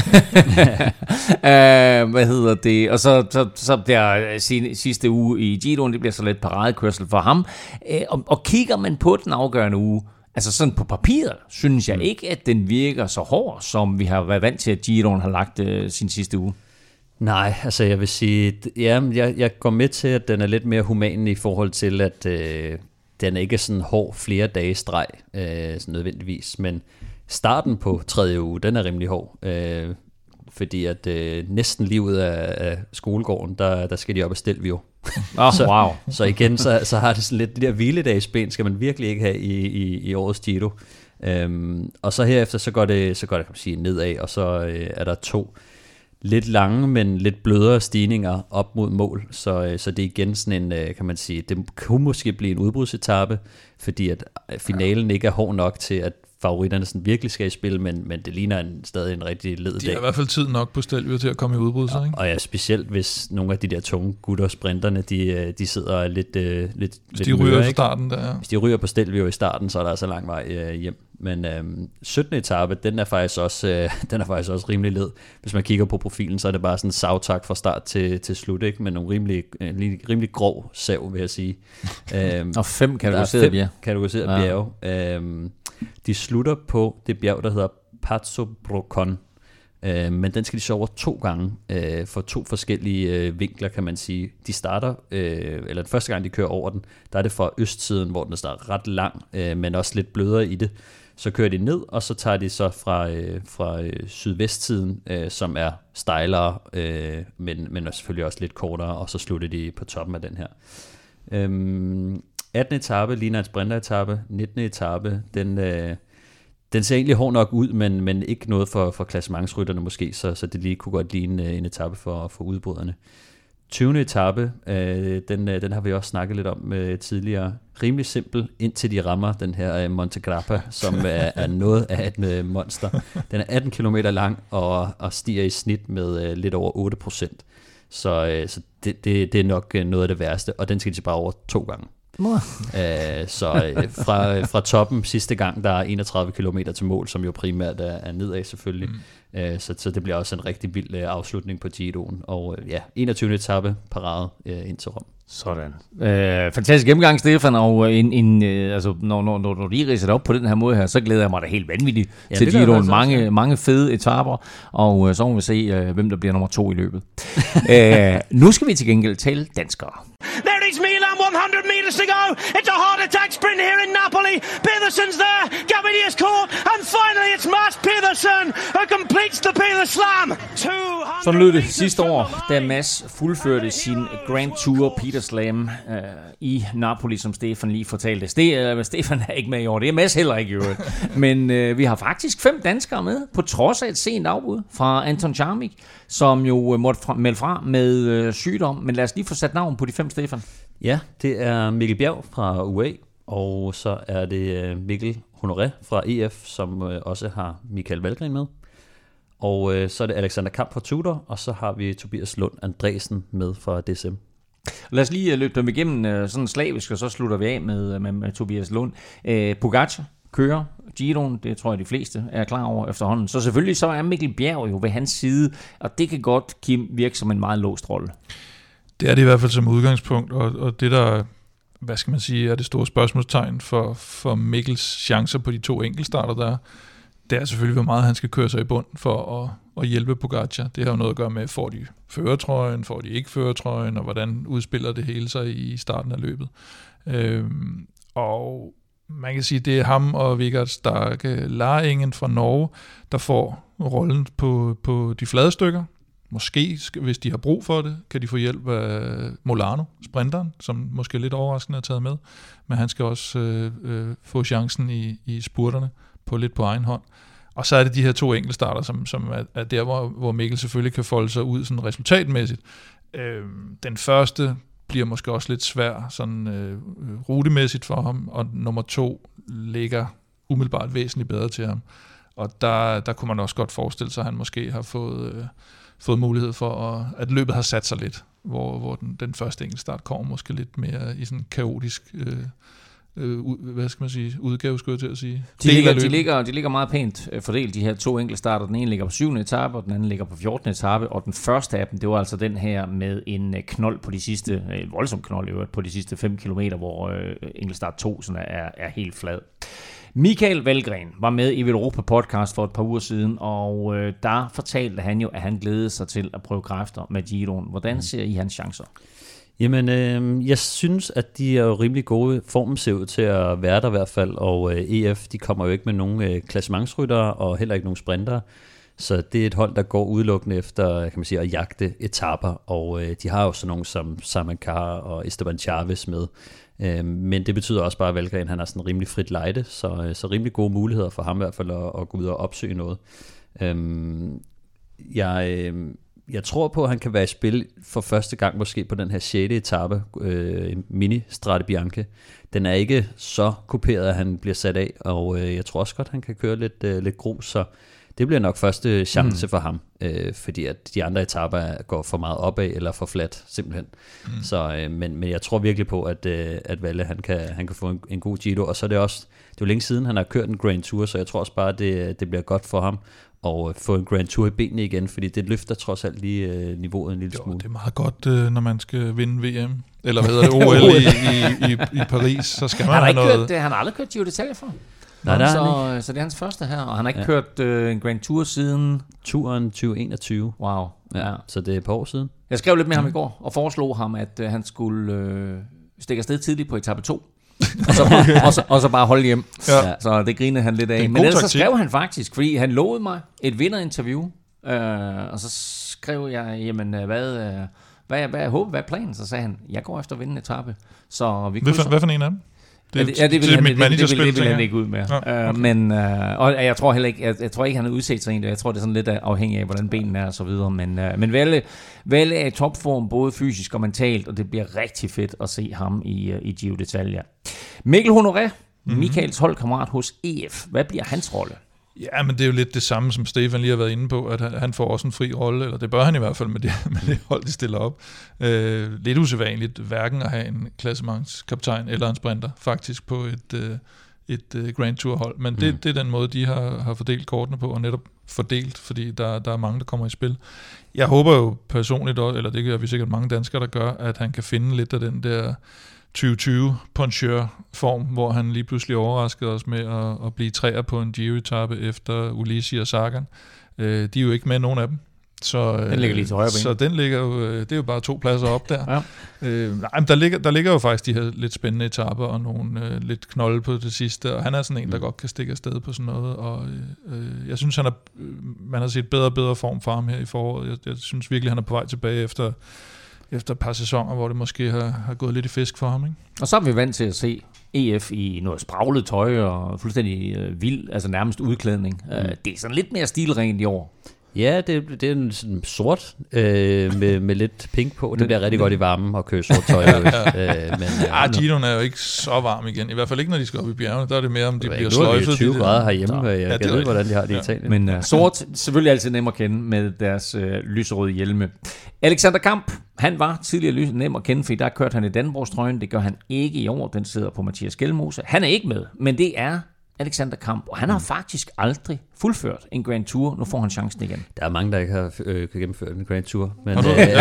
uh, hvad hedder det? Og så, så, så bliver sin, sidste uge i Giroen, det bliver så lidt paradekørsel for ham. Uh, og, og kigger man på den afgørende uge, altså sådan på papiret, synes jeg ikke, at den virker så hård, som vi har været vant til, at Giroen har lagt uh, sin sidste uge. Nej, altså jeg vil sige, ja, jeg, jeg går med til, at den er lidt mere human i forhold til, at øh, den er ikke sådan hård flere dage streg, øh, sådan nødvendigvis, men starten på tredje uge, den er rimelig hård, øh, fordi at øh, næsten lige ud af, af skolegården, der, der skal de op og Stelvio. Oh, så, wow. så igen, så, så har det sådan lidt, de der hviledagsben skal man virkelig ikke have i, i, i årets Giro. Øhm, og så herefter, så går det, så går det kan man sige, nedad, og så øh, er der to lidt lange, men lidt blødere stigninger op mod mål, så, så det er igen sådan en, kan man sige, det kunne måske blive en udbrudsetape, fordi at finalen ikke er hård nok til, at favoritterne sådan virkelig skal i spil, men, men det ligner en, stadig en rigtig led dag. De har i hvert fald tid nok på Stelvio til at komme i udbrud, så, ikke? Og ja, specielt hvis nogle af de der tunge gutter, sprinterne, de, de sidder lidt lidt Hvis de lidt ryger i starten der, ja. Hvis de ryger på Stelvio i starten, så er der altså lang vej øh, hjem. Men øh, syttende etape, den er faktisk også øh, den er faktisk også rimelig led. Hvis man kigger på profilen, så er det bare sådan en savtak fra start til, til slut, ikke? Med nogle rimelig, øh, rimelig grov sav, vil jeg sige. øh, og fem kategoriserede bjerge. kategoriserede ja. bjerge. Øh, de slutter på det bjerg, der hedder Pazzo Brocon. Øh, men den skal de så over to gange, øh, for to forskellige øh, vinkler, kan man sige. De starter, øh, eller den første gang, de kører over den, der er det fra østsiden, hvor den starter ret lang, øh, men også lidt blødere i det. Så kører de ned, og så tager de så fra, øh, fra øh, sydvestsiden, øh, som er stejlere, øh, men, men selvfølgelig også lidt kortere, og så slutter de på toppen af den her. Øhm, attende etape ligner en sprinteretape, nittende etape, den... Øh, Den ser egentlig hård nok ud, men, men ikke noget for, for klassementsrytterne måske, så, så det lige kunne godt ligne en etape for, for udbryderne. tyvende etape, øh, den, den har vi også snakket lidt om øh, tidligere. Rimelig simpel, indtil de rammer den her øh, Monte Grappa, som er, er noget af et øh, monster. Den er atten kilometer lang og, og stiger i snit med øh, lidt over otte procent. Så, øh, så det, det, det er nok noget af det værste, og den skal de bare over to gange. Æh, så øh, fra, fra toppen sidste gang, der er enogtredive kilometer til mål, som jo primært er, er nedad selvfølgelig. Mm. Æh, så, så det bliver også en rigtig vild øh, afslutning på Giroen. Og øh, ja, enogtyvende etape parade øh, ind til Rom. Sådan. Øh, fantastisk gennemgang, Stefan, og en, en, øh, altså, når, når, når du lige ridser det op på den her måde her, så glæder jeg mig da helt vanvittigt ja, til Giroen. Mange, ja. mange fede etaper, og øh, så må vi se, øh, hvem der bliver nummer to i løbet. Æh, nu skal vi til gengæld tale danskere. There is Milan one hundred metres to go. It's a heart attack sprint here in Napoli. Pedersen's there. Gavidia's caught. And finally it's Mads Pedersen who completes the Peder Slam. Sådan lød det sidste år, da Mads fuldførte sin Grand Tour Peder Slam øh, i Napoli, som Stefan lige fortalte. Ste- Stefan er ikke med i år, det er Mads heller ikke i øvrigt. Men øh, vi har faktisk fem danskere med, på trods af et sent afbud fra Anton Charmik, som jo måtte fra- melde fra med øh, sygdom. Men lad os lige få sat navn på de fem, Stefan. Ja, det er Mikkel Bjerg fra U A, og så er det Mikkel Honoré fra E F, som øh, også har Michael Valgren med. Og øh, så er det Alexander Kamp fra Tudor, og så har vi Tobias Lund Andresen med fra D S M. Lad os lige løbe dem igennem sådan slavisk, og så slutter vi af med, med, med Tobias Lund. Øh, Pogacar kører Giroen, det tror jeg de fleste er klar over efterhånden. Så selvfølgelig så er Mikkel Bjerg jo ved hans side, og det kan godt, Kim, virke som en meget låst rolle. Det er det i hvert fald som udgangspunkt, og, og det der, hvad skal man sige, er det store spørgsmålstegn for, for Mikkels chancer på de to enkeltstarter, der det er selvfølgelig, hvor meget han skal køre sig i bund for at, at hjælpe Pogacar. Det har jo noget at gøre med, får de førertrøjen, får de ikke førertrøjen, og hvordan udspiller det hele sig i starten af løbet. Øhm, og man kan sige, det er ham og Vegard Starke Laringen fra Norge, der får rollen på, på de flade stykker. Måske, hvis de har brug for det, kan de få hjælp af Molano, sprinteren, som måske lidt overraskende er taget med. Men han skal også øh, øh, få chancen i, i spurterne på lidt på egen hånd. Og så er det de her to enkeltstarter, som, som er, er der, hvor, hvor Mikkel selvfølgelig kan folde sig ud sådan resultatmæssigt. Øh, den første bliver måske også lidt svær sådan øh, rutemæssigt for ham, og nummer to ligger umiddelbart væsentligt bedre til ham. Og der, der kunne man også godt forestille sig, at han måske har fået, øh, fået mulighed for, at, at løbet har sat sig lidt, hvor, hvor den, den første enkeltstart kommer måske lidt mere i sådan kaotisk øh, øh, hvad skal man sige, udgave, skulle jeg til at sige. De ligger, de, ligger, de ligger meget pænt fordelt, de her to enkeltstarter. Den ene ligger på syvende etape, og den anden ligger på fjortende etape, og den første af dem, det var altså den her med en knold på de sidste, en voldsom knold i øvrigt, på de sidste fem kilometer, hvor øh, enkeltstart to sådan er, er helt flad. Michael Valgren var med i Europa Podcast for et par uger siden, og øh, der fortalte han jo, at han glædede sig til at prøve kræfter med Giroen. Hvordan ser I hans chancer? Jamen, øh, jeg synes, at de er jo rimelig gode. Formen ser ud til at være der i hvert fald, og øh, E F, de kommer jo ikke med nogen øh, klassementsryttere, og heller ikke nogen sprintere. Så det er et hold, der går udelukkende efter, kan man sige, at jagte etaper, og øh, de har jo sådan nogle som Simon Carr og Esteban Chaves med. Øh, men det betyder også bare, at Valgren, han har sådan rimelig frit lejde, så, øh, så rimelig gode muligheder for ham i hvert fald at, at gå ud og opsøge noget. Øh, jeg... Øh, Jeg tror på, at han kan være i spil for første gang måske på den her sjette etape, øh, Mini Strade Bianche. Den er ikke så kuperet, at han bliver sat af, og øh, jeg tror også godt, at han kan køre lidt, øh, lidt grus, så det bliver nok første chance mm. for ham, øh, fordi at de andre etaper går for meget opad eller for fladt, simpelthen. Mm. Så, øh, men, men jeg tror virkelig på, at, øh, at Valle, han kan, han kan få en, en god Giro, og så er det også, det er jo længe siden, han har kørt en Grand Tour, så jeg tror også bare, at det, det bliver godt for ham og få en Grand Tour i benene igen, fordi det løfter trods alt lige øh, niveauet en lille jo, smule. det er meget godt, øh, når man skal vinde V M, eller hvad hedder det, O L i, i, i, i Paris, så skal man han har have noget. Kørt, han har aldrig kørt Giro d'Italia for. Nej, der så, så det er hans første her, og han har ikke ja. kørt øh, en Grand Tour siden... Turen tyve enogtyve. Wow. Ja, ja. Så det er et par år siden. Jeg skrev lidt med mm. ham i går, og foreslog ham, at øh, han skulle øh, stikke afsted tidligt på etape to. og, så bare, og, så, og så bare holde hjem. Ja. Så det grinede han lidt af. Men ellers så skrev han faktisk, fordi han lovede mig et vinderinterview, øh, og så skrev jeg, jamen hvad, øh, hvad, hvad jeg håber, hvad er planen? Så sagde han, jeg går efter at vinde en etape. Så vi hvad, for, hvad for en af dem? Det, ja, det, ja, det vil, han, det, det, det, vil, det vil han ikke ud med. Ja, okay. uh, men, uh, og jeg tror heller ikke, jeg, jeg tror ikke, han har udset sig egentlig. Jeg tror, det er sådan lidt afhængig af, hvordan benene er og så videre. Men, uh, men Valle, Valle er i topform, både fysisk og mentalt, og det bliver rigtig fedt at se ham i, uh, i Giro d'Italia. Mikkel Honoré, mm-hmm. Michaels holdkammerat hos E F. Hvad bliver hans rolle? Ja, men det er jo lidt det samme, som Stefan lige har været inde på, at han får også en fri rolle, eller det bør han i hvert fald med det, med det hold, de stiller op. Øh, lidt usædvanligt, hverken at have en klassementskaptajn eller en sprinter, faktisk på et, øh, et øh, Grand Tour hold. Men det, mm. det er den måde, de har, har fordelt kortene på, og netop fordelt, fordi der, der er mange, der kommer i spil. Jeg håber jo personligt, eller det gør vi sikkert mange danskere, der gør, at han kan finde lidt af den der tyve tyve puncheur-form, hvor han lige pludselig overraskede os med at, at blive træer på en Giro-etape efter Ulissi og Sagan. Øh, de er jo ikke med, nogen af dem. Så, den ligger lige til højre ben. Så den ligger jo, det er jo bare to pladser op der. Ja. Øh, nej, men der ligger, der ligger jo faktisk de her lidt spændende etaper og nogle øh, lidt knolde på det sidste, og han er sådan en, der mm. godt kan stikke afsted på sådan noget, og øh, jeg synes, han er, man har set bedre og bedre form for ham her i foråret. Jeg, jeg synes virkelig, han er på vej tilbage efter, efter et par sæsoner, hvor det måske har, har gået lidt i fisk for ham. Ikke? Og så er vi vant til at se E F i noget spraglet tøj og fuldstændig øh, vild, altså nærmest udklædning. Mm. Øh, det er sådan lidt mere stilrent i år. Ja, det, det er en sådan sort øh, med, med lidt pink på. Det bliver rigtig godt i varmen at køre sort tøj. øh, men, øh, ah, Ginoen er jo ikke så varm igen. I hvert fald ikke, når de skal op i bjergene. Der er det mere, om de bliver sløjfet. sløjfet. Nu er vi tyve grader herhjemme, og jeg ja, kan vide, hvordan de har det ja. i Italien. Men uh, sort, selvfølgelig altid nem at kende med deres øh, lyserøde hjelme. Alexander Kamp, han var tidligere nem at kende, fordi der kørte han i Dannebrogstrøjen. Det gør han ikke i år. Den sidder på Mathias Skelmose. Han er ikke med, men det er Alexander Kamp, og han har faktisk aldrig fuldført en Grand Tour. Nu får han chancen igen. Der er mange, der ikke har øh, gennemført en Grand Tour. Men, du, øh, ja,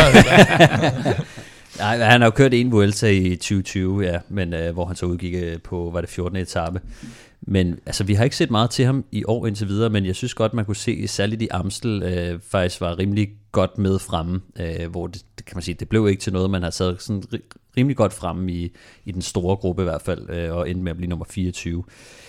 nej, han har jo kørt en Vuelta i tyve tyve, ja, men øh, hvor han så udgik øh, på, var det fjortende etape. Men altså, vi har ikke set meget til ham i år indtil videre, men jeg synes godt, man kunne se, særligt i Amstel, øh, faktisk var rimelig godt med fremme, øh, hvor det, det kan man sige, det blev ikke til noget, man har taget sådan rimelig godt fremme i, i den store gruppe i hvert fald, øh, og endte med at blive nummer fireogtyve.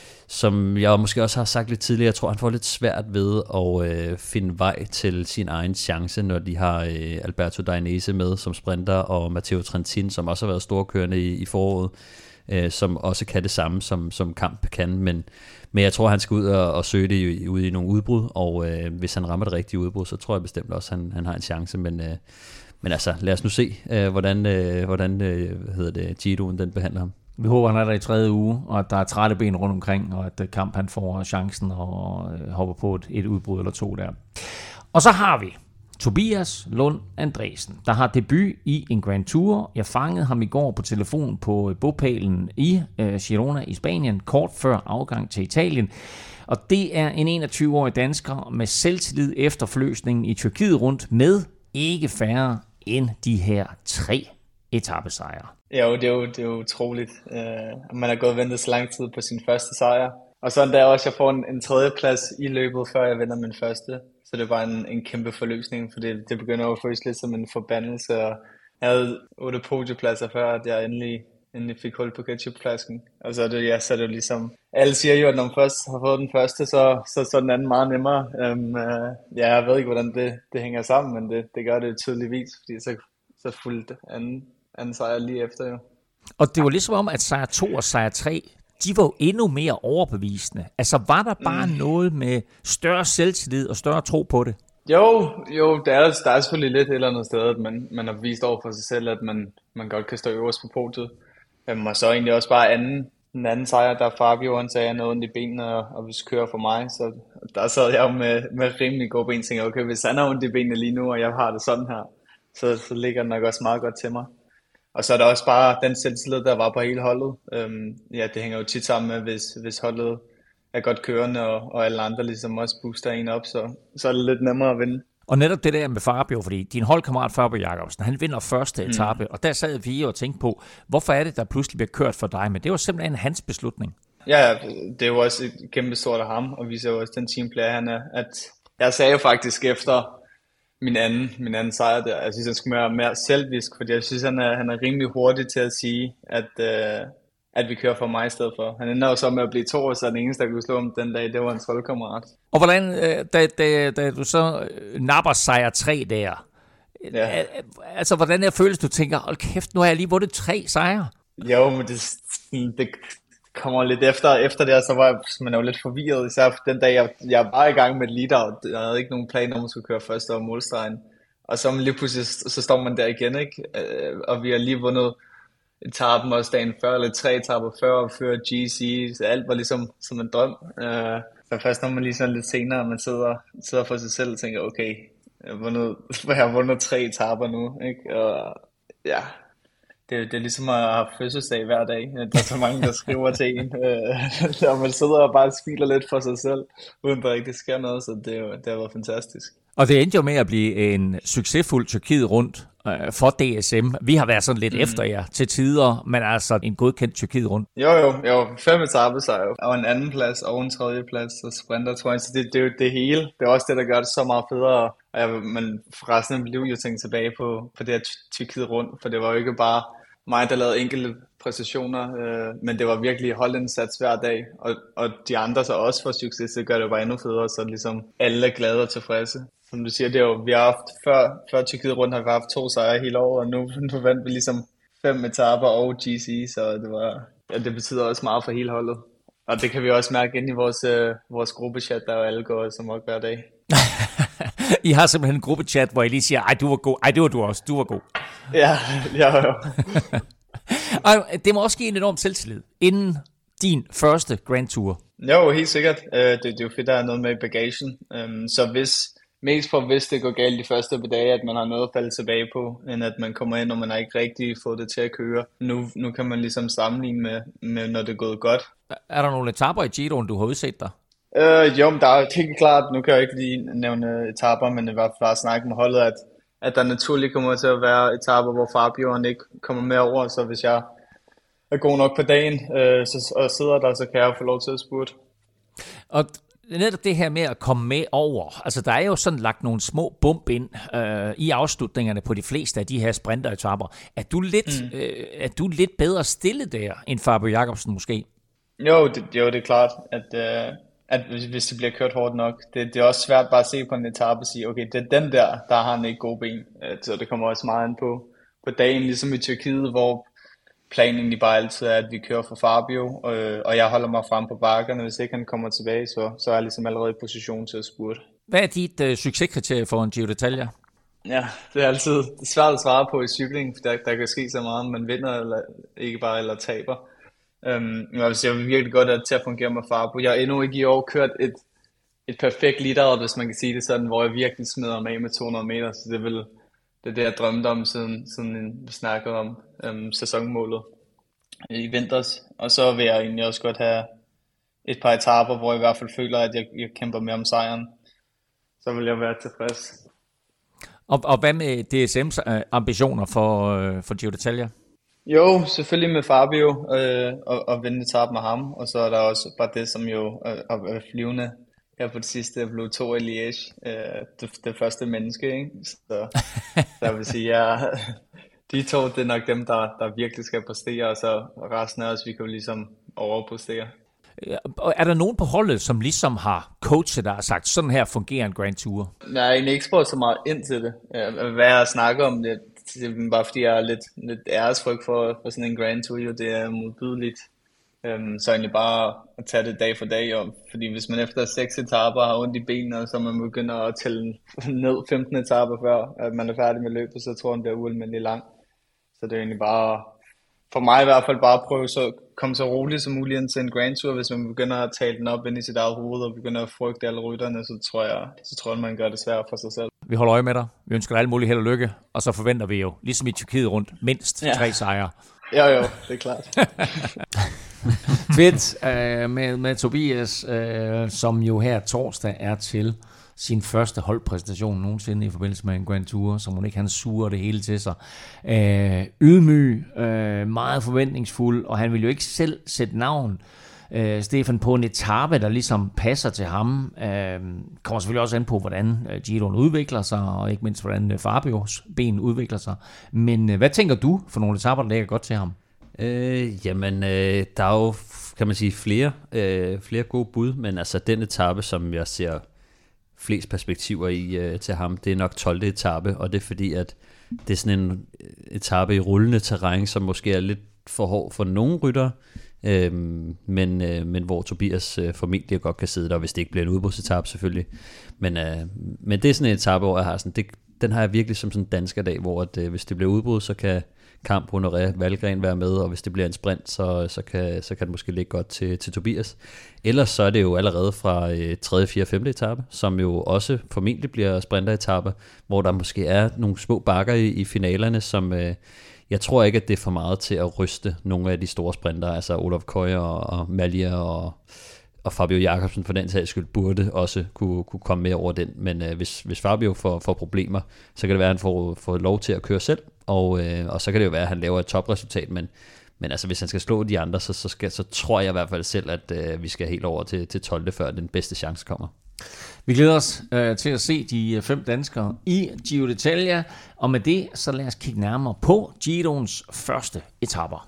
Som jeg måske også har sagt lidt tidligere, jeg tror, han får lidt svært ved at øh, finde vej til sin egen chance, når de har øh, Alberto Dainese med som sprinter, og Matteo Trentin, som også har været storkørende i, i foråret, øh, som også kan det samme, som, som Kamp kan, men, men jeg tror, han skal ud og, og søge det ude i nogle udbrud, og øh, hvis han rammer det rigtige udbrud, så tror jeg bestemt også, at han, han har en chance, men, øh, men altså, lad os nu se, øh, hvordan, øh, hvordan øh, hvad hedder det, Giroen den behandler ham. Vi håber, han er der i tredje uge, og at der er trætte ben rundt omkring, og at Kamp han får chancen og hopper på et, et udbrud eller to der. Og så har vi Tobias Lund Andresen, der har debut i en Grand Tour. Jeg fangede ham i går på telefon på bopælen i øh, Girona i Spanien, kort før afgang til Italien. Og det er en enogtyve-årig dansker med selvtillid efter forløsningen i Tyrkiet rundt med ikke færre end de her tre etapesejre. Jo, det er jo, det er jo utroligt. Uh, man har gået og ventet så lang tid på sin første sejr. Og så endda også, jeg får en, en tredje plads i løbet, før jeg vinder min første. Så det var en, en kæmpe forløsning, for det, det begynder jo at føles lidt som en forbandelse. Og jeg havde otte podiepladser før, at jeg endelig, endelig fik hul på ketchupflasken. Og så er det, ja, så er det jo ligesom, alle siger jo, at når man først har fået den første, så, så, så er den anden meget nemmere. Um, uh, ja, jeg ved ikke, hvordan det, det hænger sammen, men det, det gør det tydeligvis, fordi så, så fulgte anden. anden sejr lige efter jo. Og det var ligesom om, at sejr to og sejr tre, de var jo endnu mere overbevisende. Altså var der bare mm. noget med større selvtillid og større tro på det? Jo, jo, der er, der er selvfølgelig lidt et eller andet sted, at man, man har vist over for sig selv, at man, man godt kan stå øverst på podiet. Um, og så egentlig også bare anden, den anden sejr, der Fabio, han sagde, noget ondt i benene, og, og hvis kører for mig, så der sad jeg jo med, med rimelig gode ben, og tænkte, okay, hvis han har ondt i benene lige nu, og jeg har det sådan her, så, så ligger den nok også meget godt til mig. Og så er der også bare den selvtillid, der var på hele holdet. Øhm, ja, det hænger jo tit sammen med, hvis, hvis holdet er godt kørende, og, og alle andre ligesom også booster en op, så, så er det lidt nemmere at vinde. Og netop det der med Fabio, fordi din holdkammerat Fabio Jacobsen, han vinder første etape, mm. og der sad vi og tænkte på, hvorfor er det, der pludselig bliver kørt for dig? Men det var simpelthen hans beslutning. Ja, det er jo også et kæmpe stort af ham, og vi ser jo også den teamplayer, han er. At jeg sagde jo faktisk efter min anden, min anden sejr der, jeg synes, han skulle være mere selvvisk, fordi jeg synes, han er, han er rimelig hurtig til at sige, at, øh, at vi kører for mig i stedet for. Han ender jo så med at blive to år, så den eneste, der kunne slå ham den dag, det var hans holdkammerat. Og hvordan, da, da, da du så napper sejr tre der, ja. altså hvordan er følelsen, du tænker, hold kæft, nu har jeg lige vundet tre sejre? Jo, men det, det kommer lidt efter, efter det, så var man jo lidt forvirret, især den dag, jeg, jeg var i gang med et lead-out. Jeg havde ikke nogen plan om, at skulle køre først over målstregen. Og så lige pludselig, så står man der igen, ikke? Og vi har lige vundet etappen også dagen før, eller tre etapper før, og før G C, så alt var ligesom som en drøm. Så først når man lige sådan lidt senere, man sidder, sidder for sig selv og tænker, okay, jeg har vundet, jeg har vundet tre etapper nu, ikke? Og ja, det, det er ligesom at have fødselsdag hver dag. Der er så mange, der skriver til en, og man sidder og bare smiler lidt for sig selv, uden der rigtig sker noget, så det, det har været fantastisk. Og det endte jo med at blive en succesfuld Tyrkiet rundt øh, for D S M. Vi har været sådan lidt mm. efter jer til tider, men altså en godkendt Tyrkiet rundt. Jo, jo, jo. Fem etaper sejr, og en anden plads, og en tredje plads, og sprinter, tror jeg. Så det, det er jo det hele. Det er også det, der gør det så meget federe Og jeg, men resten af mit liv jo tænkte tilbage på, på det her Tyrkiet rundt, for det var jo ikke bare mig, der lavede enkelte præstationer, øh, men det var virkelig holdindsats hver dag, og, og de andre så også for succes, det gør det jo bare endnu federe, så ligesom alle er glade og tilfredse. Som du siger, det er jo, vi har haft, før, før Tyrkiet rundt har vi haft to sejre hele året, og nu, nu vandt vi ligesom fem etaper og G C, så det var, ja, det betyder også meget for hele holdet. Og det kan vi også mærke ind i vores, øh, vores gruppechat, der jo alle går som nok hver dag. I har simpelthen en gruppechat, hvor I lige siger, ej, du var god, ej, det var du også, du var god. Ja, ja, jo. Og det må også give en enorm selvtillid, inden din første Grand Tour. Jo, helt sikkert. Det, det er jo fedt, der er noget med i bagagen. Så hvis, mest for hvis det går galt de første par dage, at man har noget at falde tilbage på, end at man kommer ind, og man har ikke rigtig fået det til at køre. Nu, nu kan man ligesom sammenligne med, med, når det er gået godt. Er der nogle etaper i Giroen, du har udset dig? Øh, jo, men der er helt klart, nu kan jeg ikke lige nævne etaper, men i hvert fald bare snakke med holdet, at, at der naturligt kommer til at være etaper, hvor Fabio ikke kommer med over, så hvis jeg er god nok på dagen øh, så, og sidder der, så kan jeg få lov til at spurte. Og netop det her med at komme med over, altså der er jo sådan lagt nogle små bump ind øh, i afslutningerne på de fleste af de her sprinteretapper. Er du lidt, mm. øh, er du lidt bedre stillet der, end Fabio Jakobsen måske? Jo, det, jo, det er klart, at, øh, at hvis det bliver kørt hårdt nok, det, det er også svært bare at se på en etape og sige, okay, det er den der, der har han ikke gode ben. Så det kommer også meget an på, på dagen, ligesom i Tyrkiet, hvor planen egentlig bare altid er, at vi kører for Fabio, og, og jeg holder mig frem på bakkerne. Hvis ikke han kommer tilbage, så, så er jeg ligesom allerede i position til at spurte. Hvad er dit øh, succeskriterie for en Giro d'Italia? Ja, det er altid det er svært at svare på i cykling, for der, der kan ske så meget, om man vinder eller ikke bare, eller taber. Um, jeg vil sige, jeg vil virkelig godt have til at fungere med Fabio. Jeg har endnu ikke i år kørt et, et perfekt leader, hvis man kan sige det sådan, hvor jeg virkelig smider mig af med to hundrede meter, så det, vil, det er det, jeg drømte om, siden, siden vi snakkede om um, sæsonmålet i vinters. Og så vil jeg egentlig også godt have et par etaper, hvor jeg i hvert fald føler, at jeg, jeg kæmper mere om sejren. Så vil jeg være tilfreds. Og, og hvad med D S M's ambitioner for, for Giro d'Italia? Jo, selvfølgelig med Fabio øh, og, og vinde etape med ham, og så er der også bare det, som jo er flyvende her på det sidste, jeg blev to i Liège, øh, det, det første menneske, ikke? Så, så jeg vil sige, ja, de to, det er nok dem, der, der virkelig skal præstere, og så resten af os, vi kan jo ligesom overpræstere. Er der nogen på holdet, som ligesom har coachet der og sagt, sådan her fungerer en Grand Tour? Jeg har egentlig ikke spurgt så meget ind til det. Hvad jeg snakker om det, det er bare fordi, jeg er lidt, lidt æresfrygt for, for sådan en Grand Tour, jo, det er modbydeligt. Um, så egentlig bare at tage det dag for dag, og, fordi hvis man efter seks etaper har ondt i benene, så man begynder at tælle ned femten etaper før, at man er færdig med løbet, så tror jeg, det er ualmindeligt lang. Så det er egentlig bare, for mig i hvert fald, bare at prøve så komme så roligt som muligt ind til en Grand Tour. Hvis man begynder at tale den op ind i sit eget hoved, og begynder at frygte alle rytterne, så tror jeg, så tror jeg, man gør det svært for sig selv. Vi holder øje med dig. Vi ønsker dig alle mulige held og lykke, og så forventer vi jo, ligesom i Tyrkiet rundt, mindst ja. tre sejre. Jo jo, det er klart. Fedt øh, med, med Tobias, øh, som jo her torsdag er til sin første holdpræsentation nogensinde i forbindelse med en Grand Tour, så hun ikke han suger det hele til sig. Øh, ydmyg, øh, meget forventningsfuld, og han vil jo ikke selv sætte navn, øh, Stefan, på en etape, der ligesom passer til ham. Øh, kommer selvfølgelig også an på, hvordan Giroen udvikler sig, og ikke mindst, hvordan Fabios ben udvikler sig. Men øh, hvad tænker du for nogle etaper, der ligger godt til ham? Øh, jamen, øh, der er jo, kan man sige, flere, øh, flere gode bud, men altså den etape, som jeg ser flest perspektiver i øh, til ham, det er nok tolvte etape, og det er fordi, at det er sådan en etape i rullende terræn, som måske er lidt for hård for nogle ryttere, øh, men, øh, men hvor Tobias øh, formentlig godt kan sidde der, hvis det ikke bliver en udbrudsetape selvfølgelig. Men, øh, men det er sådan en etape, hvor jeg har sådan, det, den har jeg virkelig som sådan en danskerdag, hvor at, øh, hvis det bliver udbrud, så kan Kamp Honoré Valgren være med, og hvis det bliver en sprint, så, så, kan, så kan det måske ligge godt til, til Tobias. Ellers så er det jo allerede fra øh, tredje, fjerde, femte etape, som jo også formentlig bliver sprinteretape, hvor der måske er nogle små bakker i, i finalerne, som øh, jeg tror ikke, at det er for meget til at ryste nogle af de store sprinter, altså Olaf Koy og, og Merlier og, og Fabio Jakobsen for den sags skyld burde også kunne, kunne komme med over den, men øh, hvis, hvis Fabio får, får problemer, så kan det være, at han får, får lov til at køre selv, og, øh, og så kan det jo være, at han laver et topresultat, men, men altså, hvis han skal slå de andre, så, så, skal, så tror jeg i hvert fald selv, at øh, vi skal helt over til, til tolvte før den bedste chance kommer. Vi glæder os øh, til at se de fem danskere i Giro d'Italia, og med det, så lad os kigge nærmere på Giroens første etaper.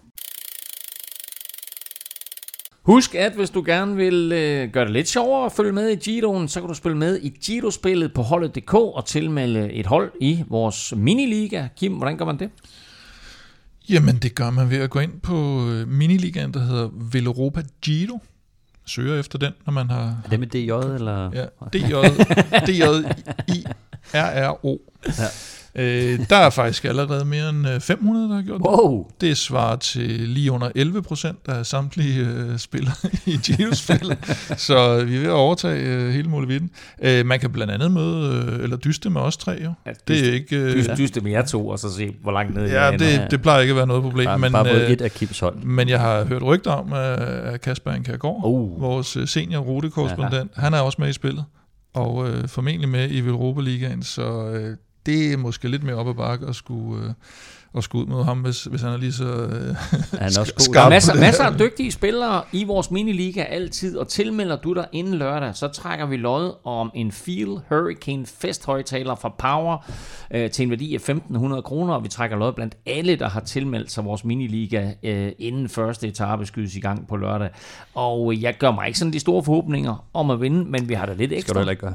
Husk, at hvis du gerne vil øh, gøre det lidt sjovere at følge med i Giroen, så kan du spille med i Giro-spillet på holdet punktum d k og tilmelde et hold i vores miniliga. Kim, hvordan gør man det? Jamen, det gør man ved at gå ind på miniligaen, der hedder Villeuropa Giro. Søger efter den, når man har... Er det med D J, eller? Ja, D J, D J I R R O. Ja. Øh, der er faktisk allerede mere end fem hundrede, der har gjort wow. det. Det svarer til lige under elleve procent af samtlige øh, spillere i Giro-spillet. Så vi er ved at overtage øh, hele muligheden. Øh, man kan blandt andet møde, øh, eller dyste med os tre jo. Ja, dyste, det er ikke... Øh, dyste, dyste med jer to, og så se, hvor langt ned ja, jeg det, det plejer ikke at være noget problem. Bare, men, bare øh, et af Kims hold. Men jeg har hørt rygter om, at Kasper Ankergaard, oh. vores senior rutekorrespondent, han er også med i spillet. Og øh, formentlig med i Villeuropa Ligaen, så... Øh, det er måske lidt mere op ad bakke at skulle, øh, at skulle ud mod ham, hvis, hvis han er lige så øh, han er også skarp. Der er masser, masser af dygtige spillere i vores miniliga altid, og tilmelder du dig inden lørdag, så trækker vi lod om en Feel Hurricane festhøjtaler fra Power øh, til en værdi af femten hundrede kroner, og vi trækker lod blandt alle, der har tilmeldt sig vores miniliga øh, inden første etape skydes i gang på lørdag. Og jeg gør mig ikke sådan de store forhåbninger om at vinde, men vi har da lidt ekstra. Skal du heller ikke gøre.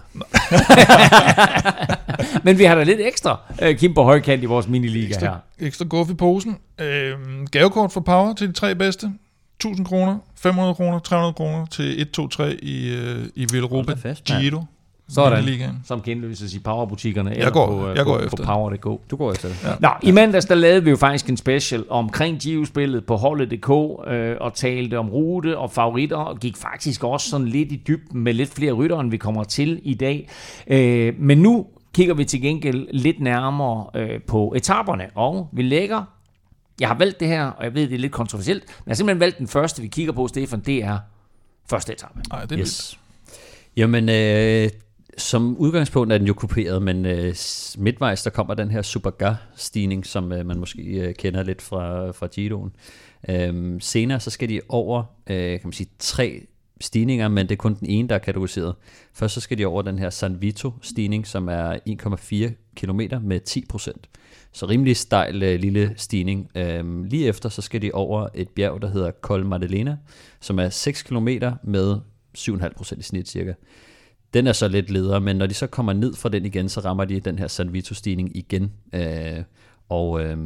Men vi har da lidt ekstra, øh, Kim på højkant i vores miniliga ekstra, her. Ekstra guf i posen. Øh, gavekort for Power til de tre bedste. tusind kroner, fem hundrede kroner, tre hundrede kroner til et, to, tre i, øh, i Villeuropa Giro. Sådan, som kan indløses i Powerbutikkerne eller jeg går, på, jeg går på, efter. på Power punktum d k. Du går efter det. Ja. Nå, i mandags der lavede vi jo faktisk en special omkring Giro-spillet på holdet punktum d k øh, og talte om rute og favoritter og gik faktisk også sådan lidt i dybden med lidt flere ryttere, end vi kommer til i dag. Øh, men nu kigger vi til gengæld lidt nærmere øh, på etaperne, og vi lægger, jeg har valgt det her, og jeg ved, det er lidt kontroversielt, men jeg har simpelthen valgt den første, vi kigger på, Stefan, det er første etape. Nej, det er yes. Jamen, øh, som udgangspunkt er den jo kuperet, men øh, midtvejs, der kommer den her Superga-stigning, som øh, man måske øh, kender lidt fra, fra Giroen. Øh, senere, så skal de over, øh, kan man sige, tre stigninger, men det er kun den ene, der er kategoriseret. Først så skal de over den her San Vito-stigning, som er en komma fire kilometer med ti procent. Så rimelig stejl øh, lille stigning. Øhm, lige efter så skal de over et bjerg, der hedder Col Maddalena, som er seks kilometer med syv komma fem procent i snit cirka. Den er så lidt ledere, men når de så kommer ned fra den igen, så rammer de den her San Vito-stigning igen. Øh, og øh,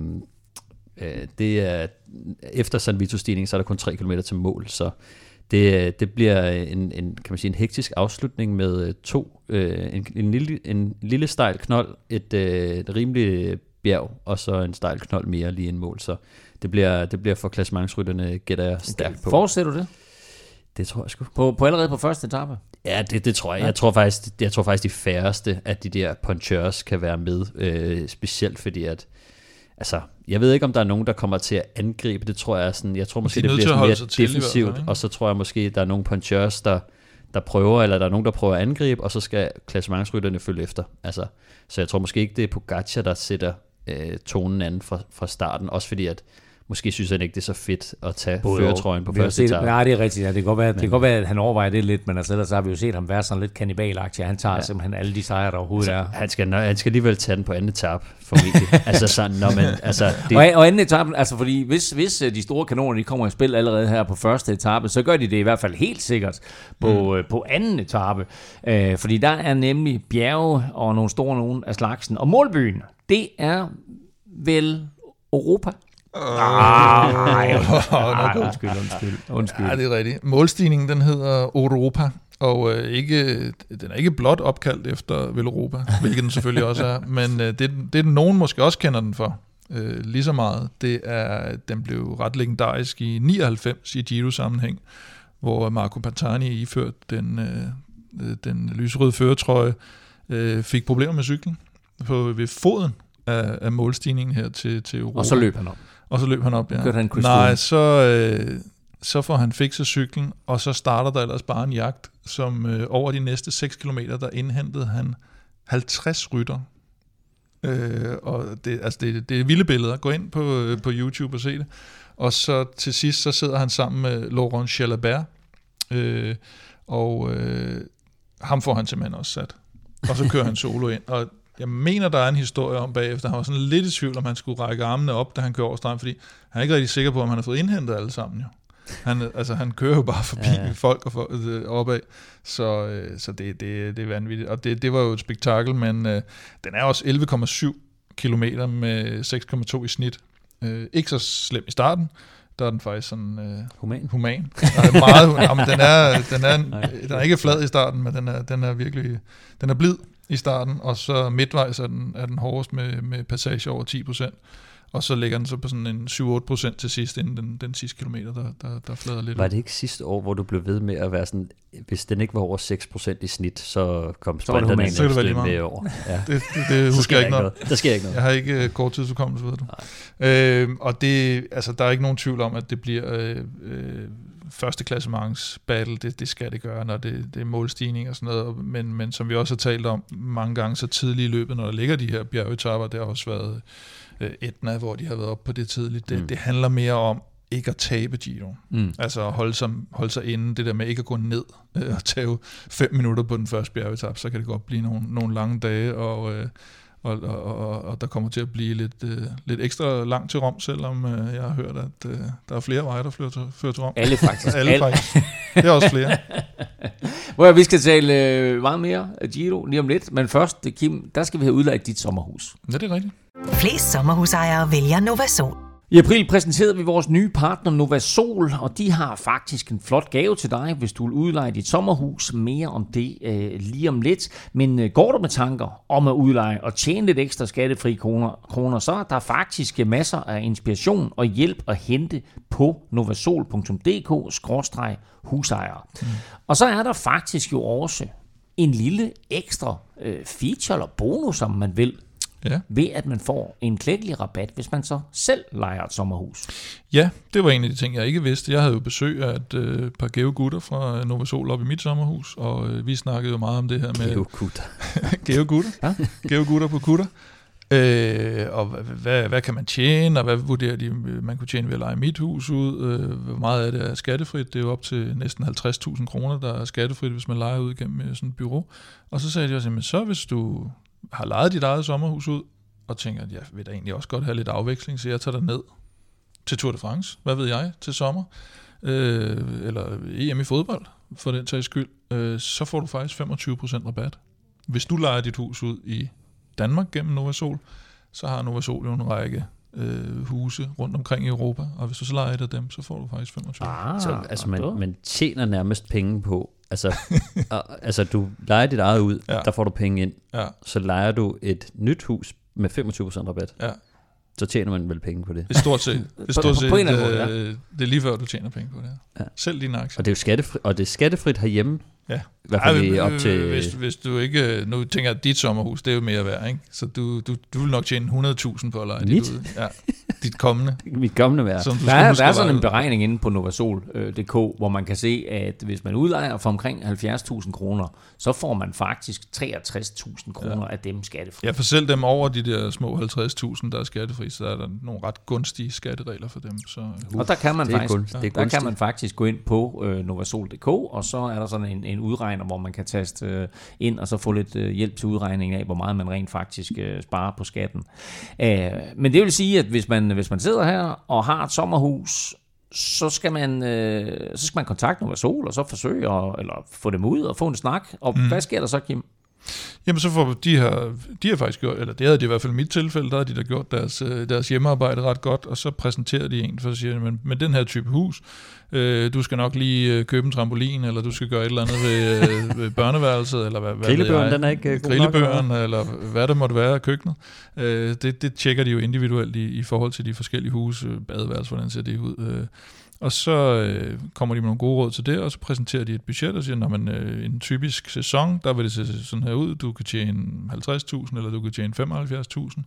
øh, det er efter San Vito-stigningen, så er der kun tre kilometer til mål, så Det, det bliver en, en, kan man sige, en hektisk afslutning med to, øh, en, en, lille, en lille stejl knold, et, øh, et rimeligt bjerg, og så en stejl knold mere lige en mål. Så det bliver, det bliver for klassementsrytterne, gætter jeg stærkt på. Fortsætter du det? Det tror jeg sgu. På, på allerede på første etape? Ja, det, det tror jeg. Jeg tror, faktisk, jeg tror faktisk, de færreste af de der punchers kan være med, øh, specielt fordi at altså, jeg ved ikke, om der er nogen, der kommer til at angribe. Det tror jeg sådan, jeg tror måske, de det bliver mere defensivt, fald, og så tror jeg måske, der er nogle punchers, der, der prøver, eller der er nogen, der prøver at angribe, og så skal klassementsrytterne følge efter. Altså, så jeg tror måske ikke, det er Pogacar, der sætter øh, tonen an fra, fra starten, også fordi at måske synes han ikke, det er så fedt at tage Både førertrøjen på første etape. Nej, det er rigtigt. Ja. Det kan godt være, det kan godt være, at han overvejer det lidt, men altså, ellers har vi jo set ham være sådan lidt kannibalagtig. Han tager ja. simpelthen alle de sejre, der overhovedet er. Han skal, han skal alligevel tage den på anden etape, formentlig. altså sådan, når man... Altså, det... og, og anden etape, altså fordi hvis, hvis de store kanoner, de kommer i spil allerede her på første etape, så gør de det i hvert fald helt sikkert på, mm. på anden etape. Øh, fordi der er nemlig bjerge og nogle store nogen af slagsen. Og målbyen, det er vel Europa. Ah, nej, undskyld, undskyld, undskyld. Ja, det er rigtigt. Målstigningen, den hedder Europa, og øh, ikke, den er ikke blot opkaldt efter Villeuropa, hvilket den selvfølgelig også er, men øh, det, det nogen måske også kender den for, øh, lige så meget, det er, den blev ret legendarisk i nioghalvfems i Giro-sammenhæng, hvor Marco Pantani iført den, øh, den lyserøde førertrøje, øh, fik problemer med cyklen på, ved foden af, af målstigningen her til, til Europa. Og så løb han op. Og så løb han op, ja. Han Nej, så, øh, så får han fikset cyklen, og så starter der ellers bare en jagt, som øh, over de næste seks kilometer, der indhentede han halvtreds rytter. Øh, og det, altså det, det er vilde billeder. Gå ind på, øh, på YouTube og se det. Og så til sidst, så sidder han sammen med Laurent Jalabert, øh, og øh, ham får han simpelthen også sat. Og så kører han solo ind. Og jeg mener, der er en historie om bagefter. Han var sådan lidt i tvivl, om han skulle række armene op, da han kører over stregen, fordi han er ikke rigtig sikker på, om han har fået indhentet alle sammen. Jo. Han, altså, han kører jo bare forbi ja, ja. folk og for, øh, opad, så, øh, så det, det, det er vanvittigt. Og det, det var jo et spektakel, men øh, den er også elleve komma syv kilometer med seks komma to i snit. Øh, ikke så slem i starten. Der er den faktisk sådan øh, human. human. Der er meget, jamen, den, er, den, er, den er ikke flad i starten, men den er, den er virkelig den er blid i starten, og så midtvejs er den, er den hårdest med, med passage over ti procent. Og så ligger den så på sådan en syv otte procent til sidst, inden den, den sidste kilometer, der, der, der flader lidt. Var det ikke sidste år, hvor du blev ved med at være sådan, hvis den ikke var over seks procent i snit, så kom sprinterne næsten med over? Ja. Det, det, det husker jeg ikke noget. Der sker ikke noget. Jeg har ikke uh, kort tidsudkommelse, ved du. Øh, og det, altså, der er ikke nogen tvivl om, at det bliver øh, øh, første klassements battle. Det, det skal det gøre, når det, det er målstigning og sådan noget. Men, men som vi også har talt om mange gange, så tidligt i løbet, når der ligger de her bjergetapper, det har også været Etna, hvor de har været oppe på det tidligt. Det, mm. det handler mere om ikke at tabe Giro. Mm. Altså at holde sig, holde sig inde. Det der med ikke at gå ned øh, og tage fem minutter på den første bjergetap, så kan det godt blive nogle, nogle lange dage, og, øh, og, og, og, og der kommer til at blive lidt, øh, lidt ekstra langt til Rom, selvom øh, jeg har hørt, at øh, der er flere veje, der fører til, fører til Rom. Alle faktisk. Alle faktisk. Det er også flere. Hvor vi skal tale øh, meget mere af Giro lige om lidt, men først, Kim, der skal vi have udlejet dit sommerhus. Ja, det er rigtigt. Flest sommerhusejere vælger Novasol. I april præsenterede vi vores nye partner Novasol, og de har faktisk en flot gave til dig, hvis du vil udleje dit sommerhus. Mere om det øh, lige om lidt. Men øh, går du med tanker om at udleje og tjene lidt ekstra skattefri kroner, kroner, så er der faktisk masser af inspiration og hjælp at hente på novasol punktum d k skråstreg husejere. Mm. Og så er der faktisk jo også en lille ekstra øh, feature eller bonus, om man vil, ja, ved at man får en klækkelig rabat, hvis man så selv lejer et sommerhus. Ja, det var en af de ting, jeg ikke vidste. Jeg havde jo besøg af et øh, par geogutter fra Novasol op i mit sommerhus, og øh, vi snakkede jo meget om det her med... Geogutter. Geogutter. Ja? Geogutter på kutter. Øh, og hvad, hvad kan man tjene, og hvad vurderer de, man kunne tjene ved at leje mit hus ud? Øh, hvor meget af det er skattefrit? Det er jo op til næsten halvtreds tusind kroner, der er skattefrit, hvis man lejer ud gennem sådan et bureau. Og så sagde de også, jamen så hvis du har lejet dit eget sommerhus ud, og tænker, at jeg vil da egentlig også godt have lidt afveksling, så jeg tager dig ned til Tour de France, hvad ved jeg, til sommer, øh, eller E M i fodbold, for den tages skyld, øh, så får du faktisk femogtyve procent rabat. Hvis du lejer dit hus ud i Danmark gennem Novasol, så har Novasol jo en række øh, huse rundt omkring i Europa, og hvis du så lejer et af dem, så får du faktisk femogtyve. Ah, så altså man, man tjener nærmest penge på, altså, altså du lejer dit eget ud, ja, der får du penge ind, ja, så lejer du et nyt hus med femogtyve procent rabat, ja, så tjener man vel penge på det. Det er stort set, det er, stort set, på, på det, måde, ja, det er lige før du tjener penge på det, ja. Selv dine aktier. Og det er jo skattefrit, og det er skattefrit herhjemme. Ja. I hvert fald Ej, op til... hvis, hvis du ikke... Nu tænker jeg, at dit sommerhus, det er jo mere værd, ikke? Så du, du, du vil nok tjene hundrede tusind på at leje dit ud. Ja, dit kommende. Mit kommende værd. Der er, der er sådan en beregning inde på novasol punktum d k, hvor man kan se, at hvis man udlejer for omkring halvfjerds tusind kroner, så får man faktisk treogtres tusind kroner, ja, af dem skattefri. Ja, for selv dem over de der små halvtreds tusind, der er skattefri, så er der nogle ret gunstige skatteregler for dem. Så, uh, og der kan man, faktisk, gunst, ja, der kan man faktisk gå ind på øh, novasol punktum d k, og så er der sådan en, en udregner, hvor man kan taste øh, ind og så få lidt øh, hjælp til udregningen af, hvor meget man rent faktisk øh, sparer på skatten. Æh, men det vil sige, at hvis man, hvis man sidder her og har et sommerhus, så skal man, øh, så skal man kontakte Novasol og så forsøge at, eller få dem ud og få en snak. Og mm. hvad sker der så, Kim? Jamen så får de her, de har faktisk gjort, eller det havde de i hvert fald i mit tilfælde, der har de der gjort deres, deres hjemmearbejde ret godt, og så præsenterer de en for at sige, men med den her type hus, øh, du skal nok lige købe en trampolin, eller du skal gøre et eller andet ved, ved børneværelset, eller hvad, hvad grillebøren, den er ikke god grillebøren, nok, eller hvad det måtte være af køkkenet. Øh, det, det tjekker de jo individuelt i, i forhold til de forskellige huse, badeværelser, hvordan ser det ud. Øh, Og så øh, kommer de med nogle gode råd til det, og så præsenterer de et budget og siger, når man øh, en typisk sæson, der vil det se sådan her ud, du kan tjene halvtreds tusind, eller du kan tjene femoghalvfjerds tusind,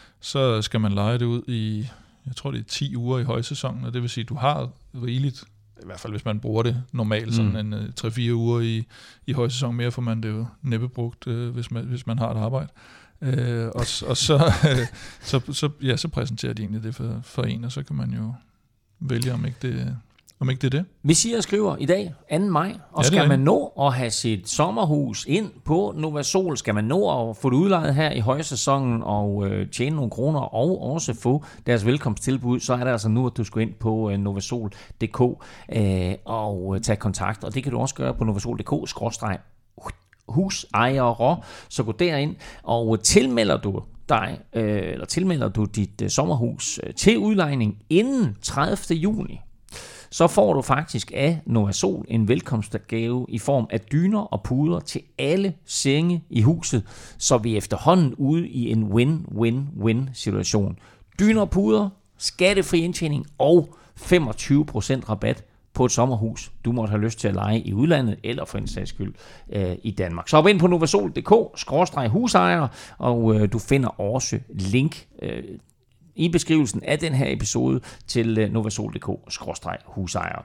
så skal man leje det ud i, jeg tror det er ti uger i højsæsonen, og det vil sige, at du har rigeligt, i hvert fald hvis man bruger det normalt, sådan mm. en tre fire uger i, i højsæsonen, mere får man det jo næppe brugt, øh, hvis, man, hvis man har et arbejde. Øh, og og så, øh, så, så, ja, så præsenterer de egentlig det for, for en, og så kan man jo vælge, om ikke det, Om ikke det er det? Vi siger og skriver i dag, anden maj, og ja, skal man nå at have sit sommerhus ind på Novasol, skal man nå at få det udlejet her i højsæsonen og øh, tjene nogle kroner, og også få deres velkomsttilbud, så er det altså nu, at du skal ind på øh, novasol punktum d k øh, og øh, tage kontakt. Og det kan du også gøre på novasol punktum d k skråstreg husejere, så gå derind og tilmelder du dig, øh, eller tilmelder du dit øh, sommerhus øh, til udlejning inden tredivte juni, så får du faktisk af Novasol en velkomstgave i form af dyner og puder til alle senge i huset, så vi er efterhånden ude i en win-win-win situation. Dyner og puder, skattefri indtjening og femogtyve procent rabat på et sommerhus, du måtte have lyst til at leje i udlandet, eller for en sags skyld øh, i Danmark. Så hop ind på novasol punktum d k skråstreg husejere, og øh, du finder også link øh, i beskrivelsen af den her episode til øh, novasol punktum d k skråstreg husejere.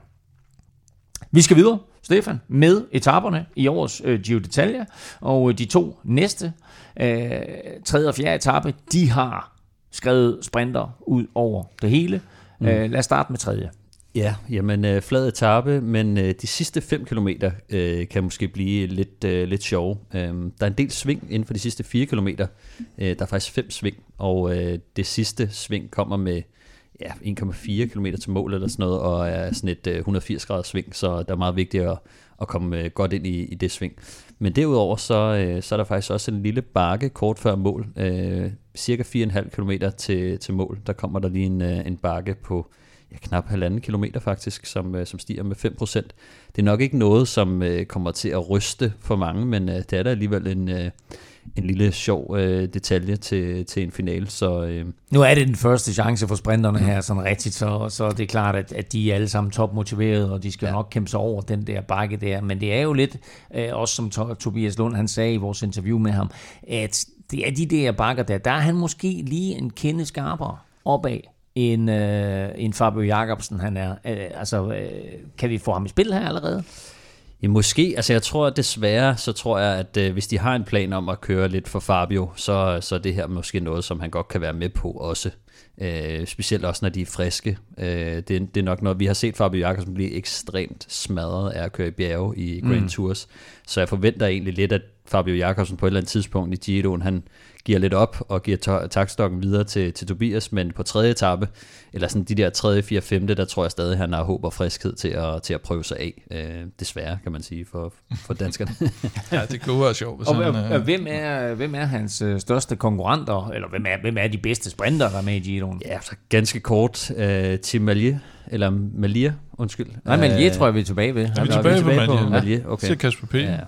Vi skal videre, Stefan, med etaperne i årets øh, Giro d'Italia, og øh, de to næste, øh, tredje og fjerde etape, de har skrevet sprinter ud over det hele. Mm. Øh, lad os starte med tredje. Ja, jamen øh, flad etape, men øh, de sidste fem kilometer øh, kan måske blive lidt, øh, lidt sjove. Øh, der er en del sving inden for de sidste fire kilometer. Øh, der er faktisk fem sving, og øh, det sidste sving kommer med ja, en komma fire kilometer til mål eller sådan noget, og er sådan et øh, et hundrede og firs graders sving, så det er meget vigtigt at, at komme øh, godt ind i, i det sving. Men derudover så, øh, så er der faktisk også en lille bakke kort før mål, øh, cirka fire komma fem kilometer til, til mål. Der kommer der lige en, øh, en bakke på ja, knap halvanden kilometer faktisk, som, som stiger med fem procent. Det er nok ikke noget, som øh, kommer til at ryste for mange, men øh, det er da alligevel en, øh, en lille sjov øh, detalje til, til en finale. Så, øh. Nu er det den første chance for sprinterne her, sådan rigtigt, så, så det er klart, at, at de er alle sammen topmotiverede, og de skal ja. nok kæmpe sig over den der bakke der. Men det er jo lidt, øh, også som Tobias Lund han sagde i vores interview med ham, at det er de der bakker der, der er han måske lige en kende skarpere opad, En, øh, en Fabio Jakobsen, han er. Øh, altså, øh, kan vi få ham i spil her allerede? Ja, måske. Altså, jeg tror desværre, så tror jeg, at øh, hvis de har en plan om at køre lidt for Fabio, så, så er det her måske noget, som han godt kan være med på også. Øh, specielt også, når de er friske. Øh, det, det er nok noget, vi har set Fabio Jakobsen blive ekstremt smadret af at køre i bjerge i Grand mm. Tours. Så jeg forventer egentlig lidt, at Fabio Jakobsen på et eller andet tidspunkt i Giroen, han giver lidt op og giver taktstokken videre til, til Tobias, men på tredje etape, eller sådan de der tredje, fjerde, femte, der tror jeg stadig, han har håb og friskhed til at, til at prøve sig af. Øh, desværre, kan man sige, for, for danskerne. Ja, det kunne være sjovt. Og han, øh... hvem, er, hvem er hans største konkurrenter, eller hvem er, hvem er de bedste sprinter, der er med i Giroen? Ja, så ganske kort. Øh, Tim Malier, eller Malier, undskyld. Nej, Malier tror jeg, vi er tilbage ved. Er vi tilbage, tilbage på, på Malier? Okay. Til Kasper P. Ja.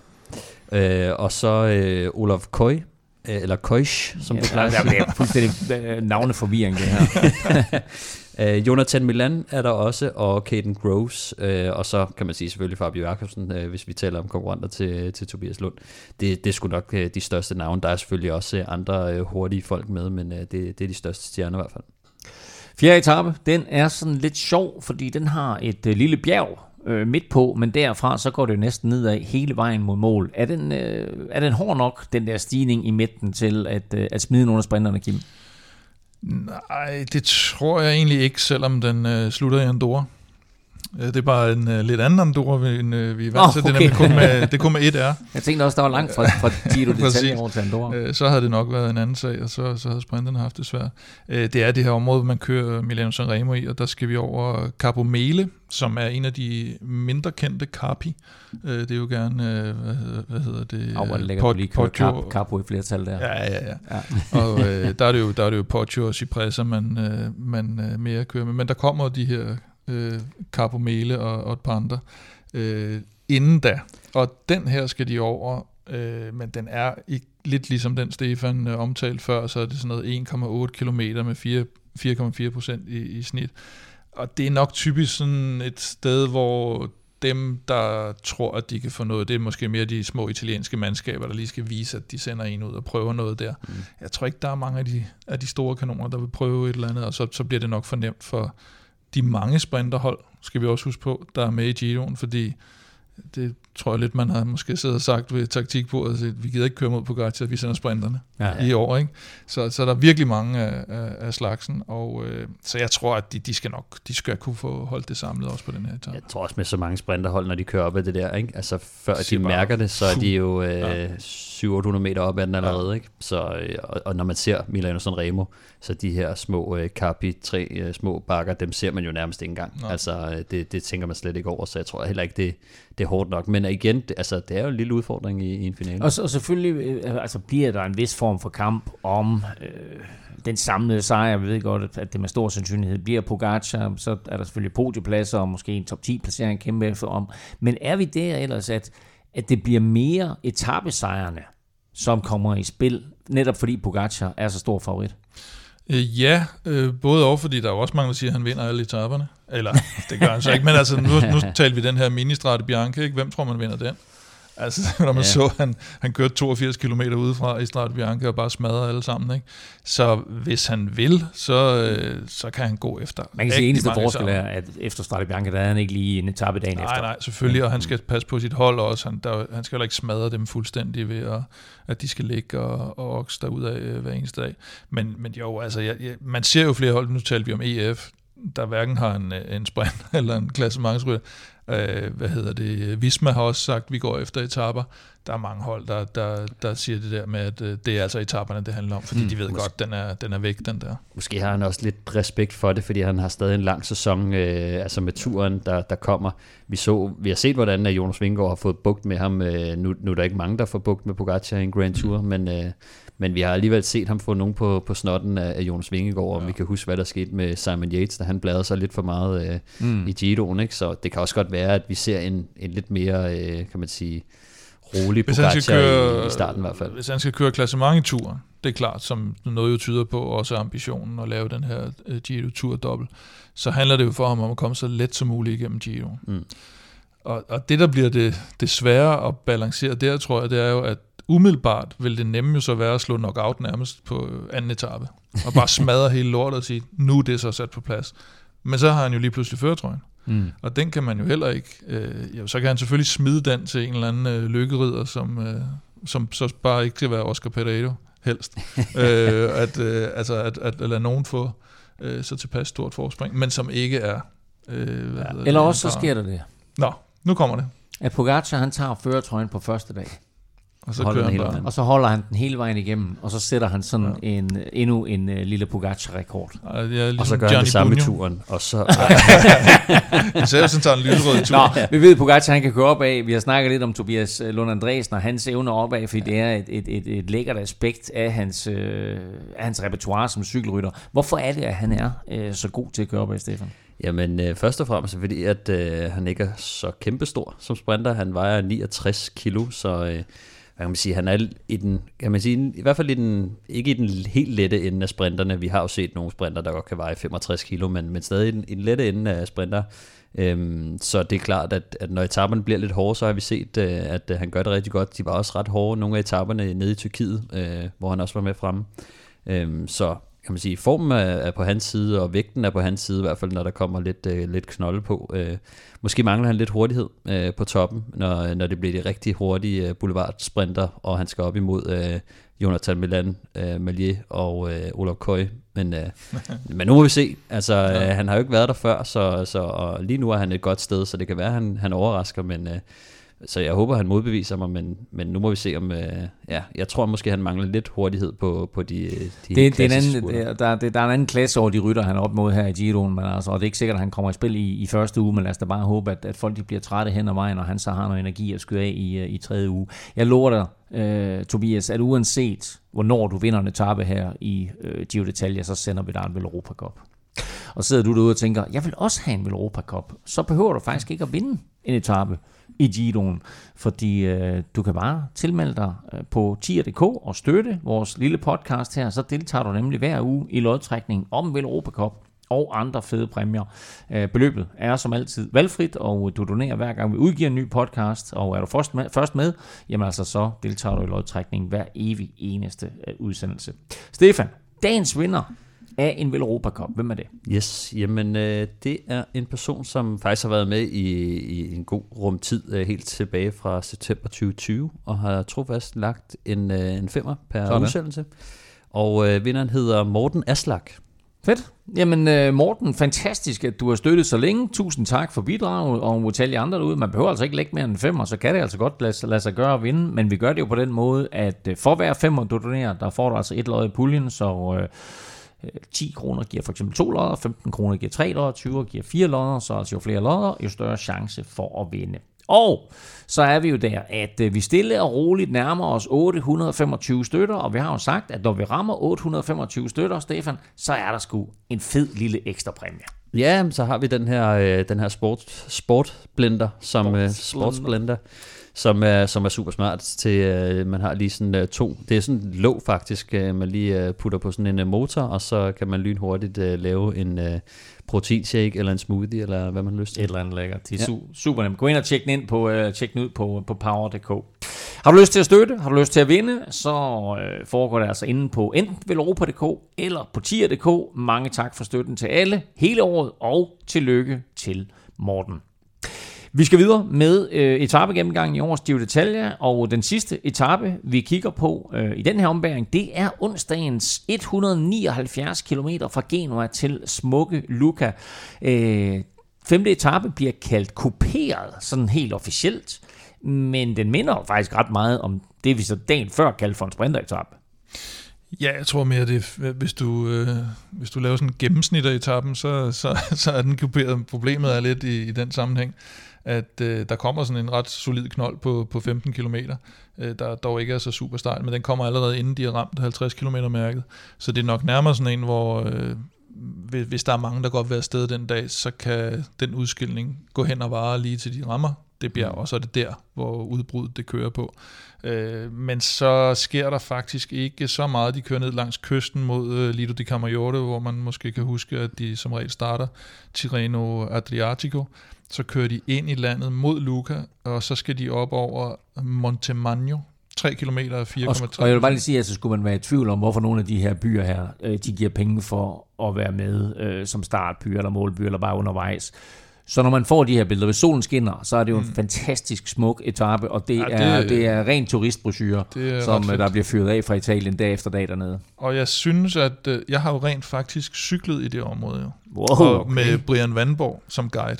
Øh, og så øh, Olaf Koy, eller Koish, som ja, du plejer at sige. Det er fuldstændig navneforvirring, det her. uh, Jonathan Milan er der også, og Caden Groves, uh, og så kan man sige selvfølgelig Fabio Jakobsen, uh, hvis vi taler om konkurrenter til, til Tobias Lund. Det, det er sgu nok uh, de største navne. Der er selvfølgelig også uh, andre uh, hurtige folk med, men uh, det, det er de største stjerner i hvert fald. Fjerde etape, den er sådan lidt sjov, fordi den har et uh, lille bjerg øh, midt på, men derfra så går det jo næsten nedad hele vejen mod mål. Er den, øh, er den hård nok, den der stigning i midten, til at, øh, at smide nogle af sprinterne, Kim? Nej, det tror jeg egentlig ikke, selvom den øh, slutter i Andorra. Det er bare en uh, lidt anden Andorra, end uh, vi er vant til. Oh, okay. Det er kun med, det er kun med et R. Jeg tænkte også, der var langt fra, fra Giro d'Italia over til Andorra. Uh, så havde det nok været en anden sag, og så, så havde sprinterne haft det svært. Uh, det er det her område, man kører Milano Sanremo i, og der skal vi over Capo Mele, som er en af de mindre kendte Carpi. Uh, det er jo gerne, uh, hvad, hedder, hvad hedder det? Og hvor det lægger du lige køre Capo i flertal der. Ja, ja, ja. ja. og uh, der, er det jo, der er det jo Poggio og Cipressa, man, uh, man uh, mere kører med. Men der kommer de her Øh, Capo Mele og, og et par andre øh, inden da, og den her skal de over, øh, men den er ikke, lidt ligesom den Stefan øh, omtalte før, så er det sådan noget en komma otte kilometer med fire komma fire procent i, i snit, og det er nok typisk sådan et sted, hvor dem, der tror, at de kan få noget, det er måske mere de små italienske mandskaber, der lige skal vise, at de sender en ud og prøver noget der. Mm. Jeg tror ikke, der er mange af de, af de store kanoner, der vil prøve et eller andet, og så, så bliver det nok for nemt for de mange sprinterhold, skal vi også huske på, der er med i Giroen, fordi det tror jeg lidt, man har måske siddet og sagt ved taktikbordet, at vi gider ikke køre mod Pogacar, vi sender sprinterne ja, ja. i år. Ikke? Så, så der er virkelig mange af, af, af slagsen, og øh, så jeg tror, at de, de skal nok de skal kunne få holdt det samlet også på den her etape. Jeg tror også med så mange sprinterhold, når de kører op ad det der, ikke? Altså før de mærker det, så er de jo øh, ja. syv til otte hundrede meter op ad den allerede. Ja. Ikke? Så, øh, og, og når man ser Milano Sanremo, så de her små øh, Carpi, tre øh, små bakker, dem ser man jo nærmest ikke engang. Ja. Altså det, det tænker man slet ikke over, så jeg tror heller ikke, det, det er hårdt nok. Men igen, det, altså, det er jo en lille udfordring i, i en finale. Og, og selvfølgelig øh, altså, bliver der en vis form for kamp om øh, den samlede sejr. Jeg ved godt, at det med stor sandsynlighed bliver Pogacar. Så er der selvfølgelig podiepladser og måske en top ti placering kæmpe efter om. Men er vi der ellers, at, at det bliver mere etapesejrene, som kommer i spil, netop fordi Pogacar er så stor favorit? Øh, ja, øh, både og, fordi der er jo også mange, der siger, at han vinder alle etaperne. Eller, det gør han så ikke, men altså, nu, nu taler vi den her mini-Strade Bianche, ikke? Hvem tror man vinder den? Altså, når man ja. så, han, han kørte toogfirs kilometer udefra i Strade Bianche og bare smadrer alle sammen, ikke? Så hvis han vil, så, øh, så kan han gå efter. Man kan sige, at eneste forskel er, at efter Strade Bianche, der er han ikke lige en etape dagen nej, efter. Nej, nej, selvfølgelig, og han skal passe på sit hold også. Han, der, han skal heller ikke smadre dem fuldstændig ved, at, at de skal ligge og, og okse derudad øh, hver eneste dag. Men, men jo, altså, jeg, jeg, man ser jo flere hold, nu taler vi om E F, der hverken har en, en sprint eller en klassementsrytter. Øh, hvad hedder det? Visma har også sagt, at vi går efter etaper. Der er mange hold, der, der, der siger det der med, at det er altså etaperne, det handler om, fordi mm, de ved måske godt, den er, den er væk, den der. Måske har han også lidt respekt for det, fordi han har stadig en lang sæson, øh, altså med turen, der, der kommer. Vi, så, vi har set, hvordan Jonas Vingegaard har fået bugt med ham. Øh, nu, nu er der ikke mange, der får bugt med Pogacar i en Grand Tour, mm. men, øh, men vi har alligevel set ham få nogen på, på snotten af, af Jonas Vingegaard, og ja. vi kan huske, hvad der skete med Simon Yates, da han bladrede sig lidt for meget øh, mm. i Giroen, ikke? Så det kan også godt være, at vi ser en, en lidt mere, øh, kan man sige, rolig Pogacar i, i starten i hvert fald. Hvis han skal køre klassement i turen, det er klart, som noget jo tyder på, også ambitionen at lave den her uh, Giro-tur dobbelt, så handler det jo for ham om at komme så let som muligt igennem Giro. Mm. Og, og det, der bliver det, det svære at balancere der, tror jeg, det er jo, at umiddelbart vil det nemme jo så være at slå knockout nærmest på anden etape, og bare smadre hele lortet og sige, nu er det så sat på plads. Men så har han jo lige pludselig førertrøjen. Mm. Og den kan man jo heller ikke øh, jo, så kan han selvfølgelig smide den til en eller anden øh, lykkerider, som, øh, som så bare ikke skal være Oscar Pereiro helst. øh, at, øh, altså at, at, at lade nogen få øh, så tilpas stort forspring, men som ikke er øh, hvad ja. Eller også så sker der det. Nå, nu kommer det. At Pogacar, han tager førertrøjen på første dag. Og så, kører han bare. og så holder han den hele vejen igennem, og så sætter han sådan ja. en, endnu en uh, lille Pogacar-rekord. Ja, ligesom og så gør Gianni han det samme Bugno. turen. Og så... så er det sådan, tager en lyserød tur. Nå, vi ved, at Pogacar han kan køre opad. Vi har snakket lidt om Tobias Lund Andresen og hans evner opad, fordi det er et, et, et, et lækkert aspekt af hans, øh, af hans repertoire som cykelrytter. Hvorfor er det, at han er øh, så god til at køre opad, Stefan? Jamen øh, først og fremmest fordi, at øh, han ikke er så kæmpestor som sprinter. Han vejer niogtres kilo, så... Øh, hvad kan man sige, han er i den, kan man sige, i hvert fald i den, ikke i den helt lette ende af sprinterne. Vi har jo set nogle sprinter, der godt kan veje femogtres kilo, men, men stadig i den, i den lette ende af sprinter. Øhm, så det er klart, at, at når etaperne bliver lidt hårde, så har vi set, øh, at øh, han gør det rigtig godt. De var også ret hårde, nogle af etaperne nede i Tyrkiet, øh, hvor han også var med fremme. Øhm, så kan man sige, formen er, er på hans side, og vægten er på hans side, i hvert fald når der kommer lidt, øh, lidt knolde på. Øh, måske mangler han lidt hurtighed øh, på toppen, når, når det bliver de rigtig hurtige øh, boulevardsprinter, og han skal op imod øh, Jonathan Milan, øh, Malier og øh, Olaf Koy. Men, øh, men nu må vi se. Altså, ja. øh, han har jo ikke været der før, så, så og lige nu er han et godt sted, så det kan være, at han, han overrasker, men... Øh, Så jeg håber, han modbeviser mig, men, men nu må vi se om... Øh, ja, jeg tror måske, han mangler lidt hurtighed på, på de, de det, det er en anden, der, der, der er en anden klasse over de rytter, han er op mod her i Giroen, men altså, og det er ikke sikkert, at han kommer i spil i, i første uge, men lad os da bare håbe, at, at folk de bliver trætte hen ad vejen, og han så har noget energi at skyde af i, i tredje uge. Jeg lover dig, øh, Tobias, at uanset hvornår du vinder en etape her i øh, Giro d'Italia, så sender vi dig en Velropa Cup. Og sidder du derude og tænker, jeg vil også have en Velropa Cup, så behøver du faktisk ikke at vinde en etape i Giroen, fordi øh, du kan bare tilmelde dig øh, på tier punktum d k og støtte vores lille podcast her, så deltager du nemlig hver uge i lodtrækning om Velropa Cup og andre fede præmier. Øh, beløbet er som altid valgfrit, og du donerer hver gang vi udgiver en ny podcast, og er du først med, først med jamen altså så deltager du i lodtrækning hver evig eneste øh, udsendelse. Stefan, dagens vinder af en Velropa Cup. Hvem er det? Yes, jamen øh, det er en person, som faktisk har været med i, i en god rum tid, øh, helt tilbage fra september tyve tyve, og har trofast lagt en, øh, en femmer per Sådan. udsendelse. Og øh, vinderen hedder Morten Aslak. Fedt. Jamen Morten, fantastisk, at du har støttet så længe. Tusind tak for bidraget, og må tale andre derude. Man behøver altså ikke lægge mere end femmer, så kan det altså godt lade, lade sig gøre at vinde. Men vi gør det jo på den måde, at for hver femmer du donerer, der får du altså et lod i puljen, så øh, ti kroner giver for eksempel to lodder, femten kroner giver tre lodder, tyve giver fire lodder, så altså jo flere lodder, jo større chance for at vinde. Og så er vi jo der, at vi stille og roligt nærmer os otte hundrede og femogtyve støtter, og vi har jo sagt, at når vi rammer otte hundrede og femogtyve støtter, Stefan, så er der sgu en fed lille ekstra præmie. Ja, så har vi den her, den her sport, sportblender, som sportsblender. sportsblender, som er, som er super smart til, man har lige sådan to, det er sådan en låg faktisk, man lige putter på sådan en motor, og så kan man lynhurtigt lave en proteinshake eller en smoothie, eller hvad man har lyst til. Et eller andet lækkert. Det er ja. super nemt. Gå ind og tjek den ind på, uh, tjek den ud på, på power punktum d k. Har du lyst til at støtte, har du lyst til at vinde, så uh, foregår det altså inde på enten velropa punktum d k eller på tier punktum d k. Mange tak for støtten til alle hele året, og tillykke til Morten. Vi skal videre med øh, etapegennemgangen i årets Giro d'Italia, og den sidste etape, vi kigger på øh, i den her ombæring, det er onsdagens et hundrede og nioghalvfjerds kilometer fra Genua til smukke Lucca. Øh, femte etape bliver kaldt kuperet, sådan helt officielt, men den minder faktisk ret meget om det, vi så dagen før kaldte for en sprinteretape. Ja, jeg tror mere, det hvis du øh, hvis du laver sådan en gennemsnit af etappen, så, så, så er den kuperet. Problemet er lidt i, i den sammenhæng, at øh, der kommer sådan en ret solid knold på, på femten kilometer, øh, der dog ikke er så super stejl, men den kommer allerede inden de har ramt halvtreds kilometer mærket. Så det er nok nærmere sådan en, hvor øh, hvis der er mange, der godt vil være afsted den dag, så kan den udskilning gå hen og vare lige til de rammer det bjerg, og så er det der, hvor udbruddet det kører på. Øh, men så sker der faktisk ikke så meget. De kører ned langs kysten mod øh, Lido di Camaiore, hvor man måske kan huske, at de som regel starter Tirreno Adriatico. Så kører de ind i landet mod Lucca, og så skal de op over Montemagno, tre kilometer og fire komma tre. Og jeg vil bare lige sige, at så skulle man være i tvivl om, hvorfor nogle af de her byer her, de giver penge for at være med øh, som startbyer eller målbyer, eller bare undervejs. Så når man får de her billeder, hvis solen skinner, så er det jo en mm. fantastisk smuk etape, og det, ja, det, er, det er ren turistbrochure, som der bliver fyret af fra Italien dag efter dag dernede. Og jeg synes, at øh, jeg har jo rent faktisk cyklet i det område, jo. Wow, okay. Med Brian Vandborg som guide.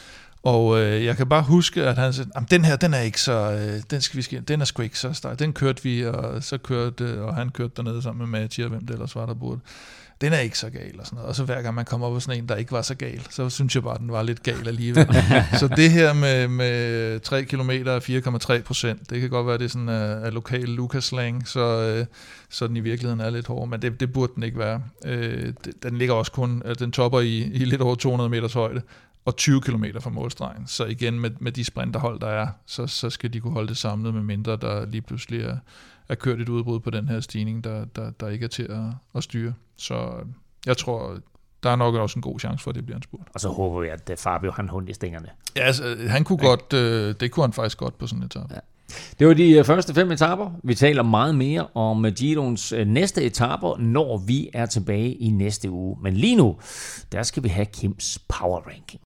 Og øh, jeg kan bare huske, at han sagde, den her, den er ikke så, øh, den, skal vi ske, den er sgu ikke så stejl. Den kørte vi, og så kørte, og han kørte dernede sammen med Matti, og hvem det ellers var, der burde. Den er ikke så gal, og sådan noget. Og så hver gang man kommer op på sådan en, der ikke var så gal, så synes jeg bare, at den var lidt gal alligevel. Så det her med, med tre kilometer og fire komma tre procent, det kan godt være, det er sådan uh, uh, lokal Lucca-slang, så, uh, så den i virkeligheden er lidt hård, men det, det burde den ikke være. Uh, det, den ligger også kun, uh, den topper i, i lidt over to hundrede meters højde, og tyve kilometer fra målstregen. Så igen, med, med de sprinterhold, der er, så, så skal de kunne holde det samlet, med mindre der lige pludselig er, er kørt et udbrud på den her stigning, der, der, der ikke er til at, at styre. Så jeg tror, der er nok også en god chance for, at det bliver en spurt. Og så håber vi, at Fabio han hund i stængerne. Ja, altså, han kunne ja. godt, øh, det kunne han faktisk godt på sådan en etape. Ja. Det var de første fem etaper. Vi taler meget mere om Giroens næste etaper, når vi er tilbage i næste uge. Men lige nu, der skal vi have Kims Power Ranking.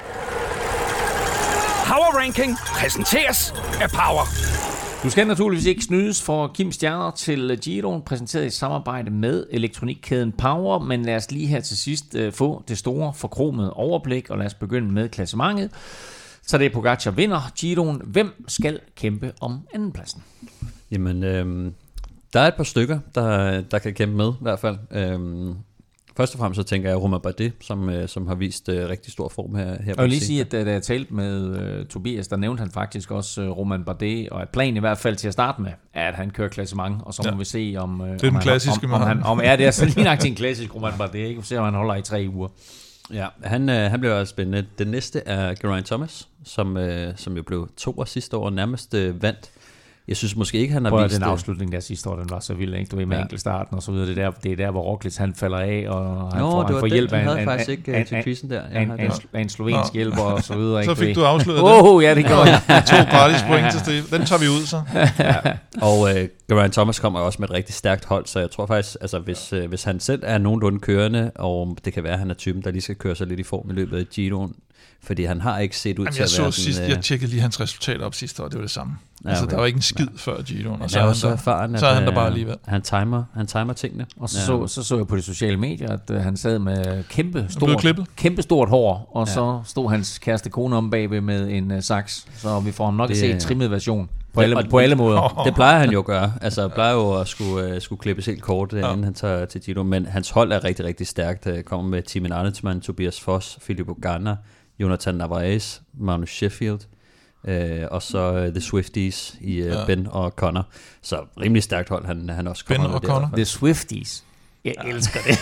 Power Ranking præsenteres af Power. Du skal naturligvis ikke snydes for Kims stjerner til Giroen, præsenteret i samarbejde med elektronikkæden Power, men lad os lige her til sidst uh, få det store forkromede overblik, og lad os begynde med klassementet. Så det er Pogacar vinder Giroen. Hvem skal kæmpe om andenpladsen? Jamen, øh, der er et par stykker, der, der kan kæmpe med i hvert fald. Øh, Først og fremmest så tænker jeg Romain Bardet, som, som har vist uh, rigtig stor form her. her jeg vil lige sige, at da jeg talte med uh, Tobias, der nævnte han faktisk også uh, Romain Bardet, og at planen i hvert fald til at starte med, er, at han kører klassement, og så må ja. vi se, om, uh, det er om, den klassiske om, om, om han om er det altså lige nok til en klassisk Romain Bardet, ikke? Vi ser, om han holder i tre uger. Ja, han, uh, han bliver også spændende. Den næste er Geraint Thomas, som, uh, som jo blev toer sidste år, nærmest uh, vandt Jeg synes måske ikke, han har Prøv vist den det. afslutning der sidste år, den var så vild, ikke? Du er med Ja. enkeltstarten og så videre. Det er der, det er der hvor Roglic han falder af, og han Nå, får, det han var får den, hjælp den af havde en, faktisk en, ikke en, til quizzen der. en, en, en, en slovensk hjælper og så videre. Så ikke? fik du afsløret det. Åh, ja, det gjorde jeg. To gratis point til Steve. Den tager vi ud så. Og øh, Geraint Thomas kommer også med et rigtig stærkt hold, så jeg tror faktisk, altså hvis, øh, hvis han selv er nogenlunde kørende, og det kan være, at han er typen, der lige skal køre sig lidt i form i løbet af Giroen, fordi han har ikke set ud Jamen, til jeg at så være sidst, sådan, øh, jeg tjekkede lige hans resultater op sidste år, det var det samme. Ja, Altså, okay. der var ikke en skid ja. før Giroen, og så han er er han så der, erfaren, så er han at, der bare øh, alligevel. Han timer, han timer tingene. Og så, så, så så jeg på de sociale medier, at uh, han sad med kæmpe blev stort, kæmpe stort hår, og ja. så stod hans kæreste kone om bagved med en uh, saks, så vi får ham nok det, at se en trimmet version på, ja, alle, på alle måder. Det plejer han jo at gøre. Altså plejer jo at skulle, uh, skulle klippes helt kort, ja. inden han tager til Giro, men hans hold er rigtig, rigtig stærkt. Uh, kommer med Timen Arnetsman, Tobias Foss, Filippo Ganna, Jonathan Narvaez, Magnus Sheffield, øh, og så uh, The Swifties i uh, ja. Ben og Connor. Så rimelig stærkt hold, han, han også kommer Ben med og Connor. The Swifties. Jeg ja. elsker det.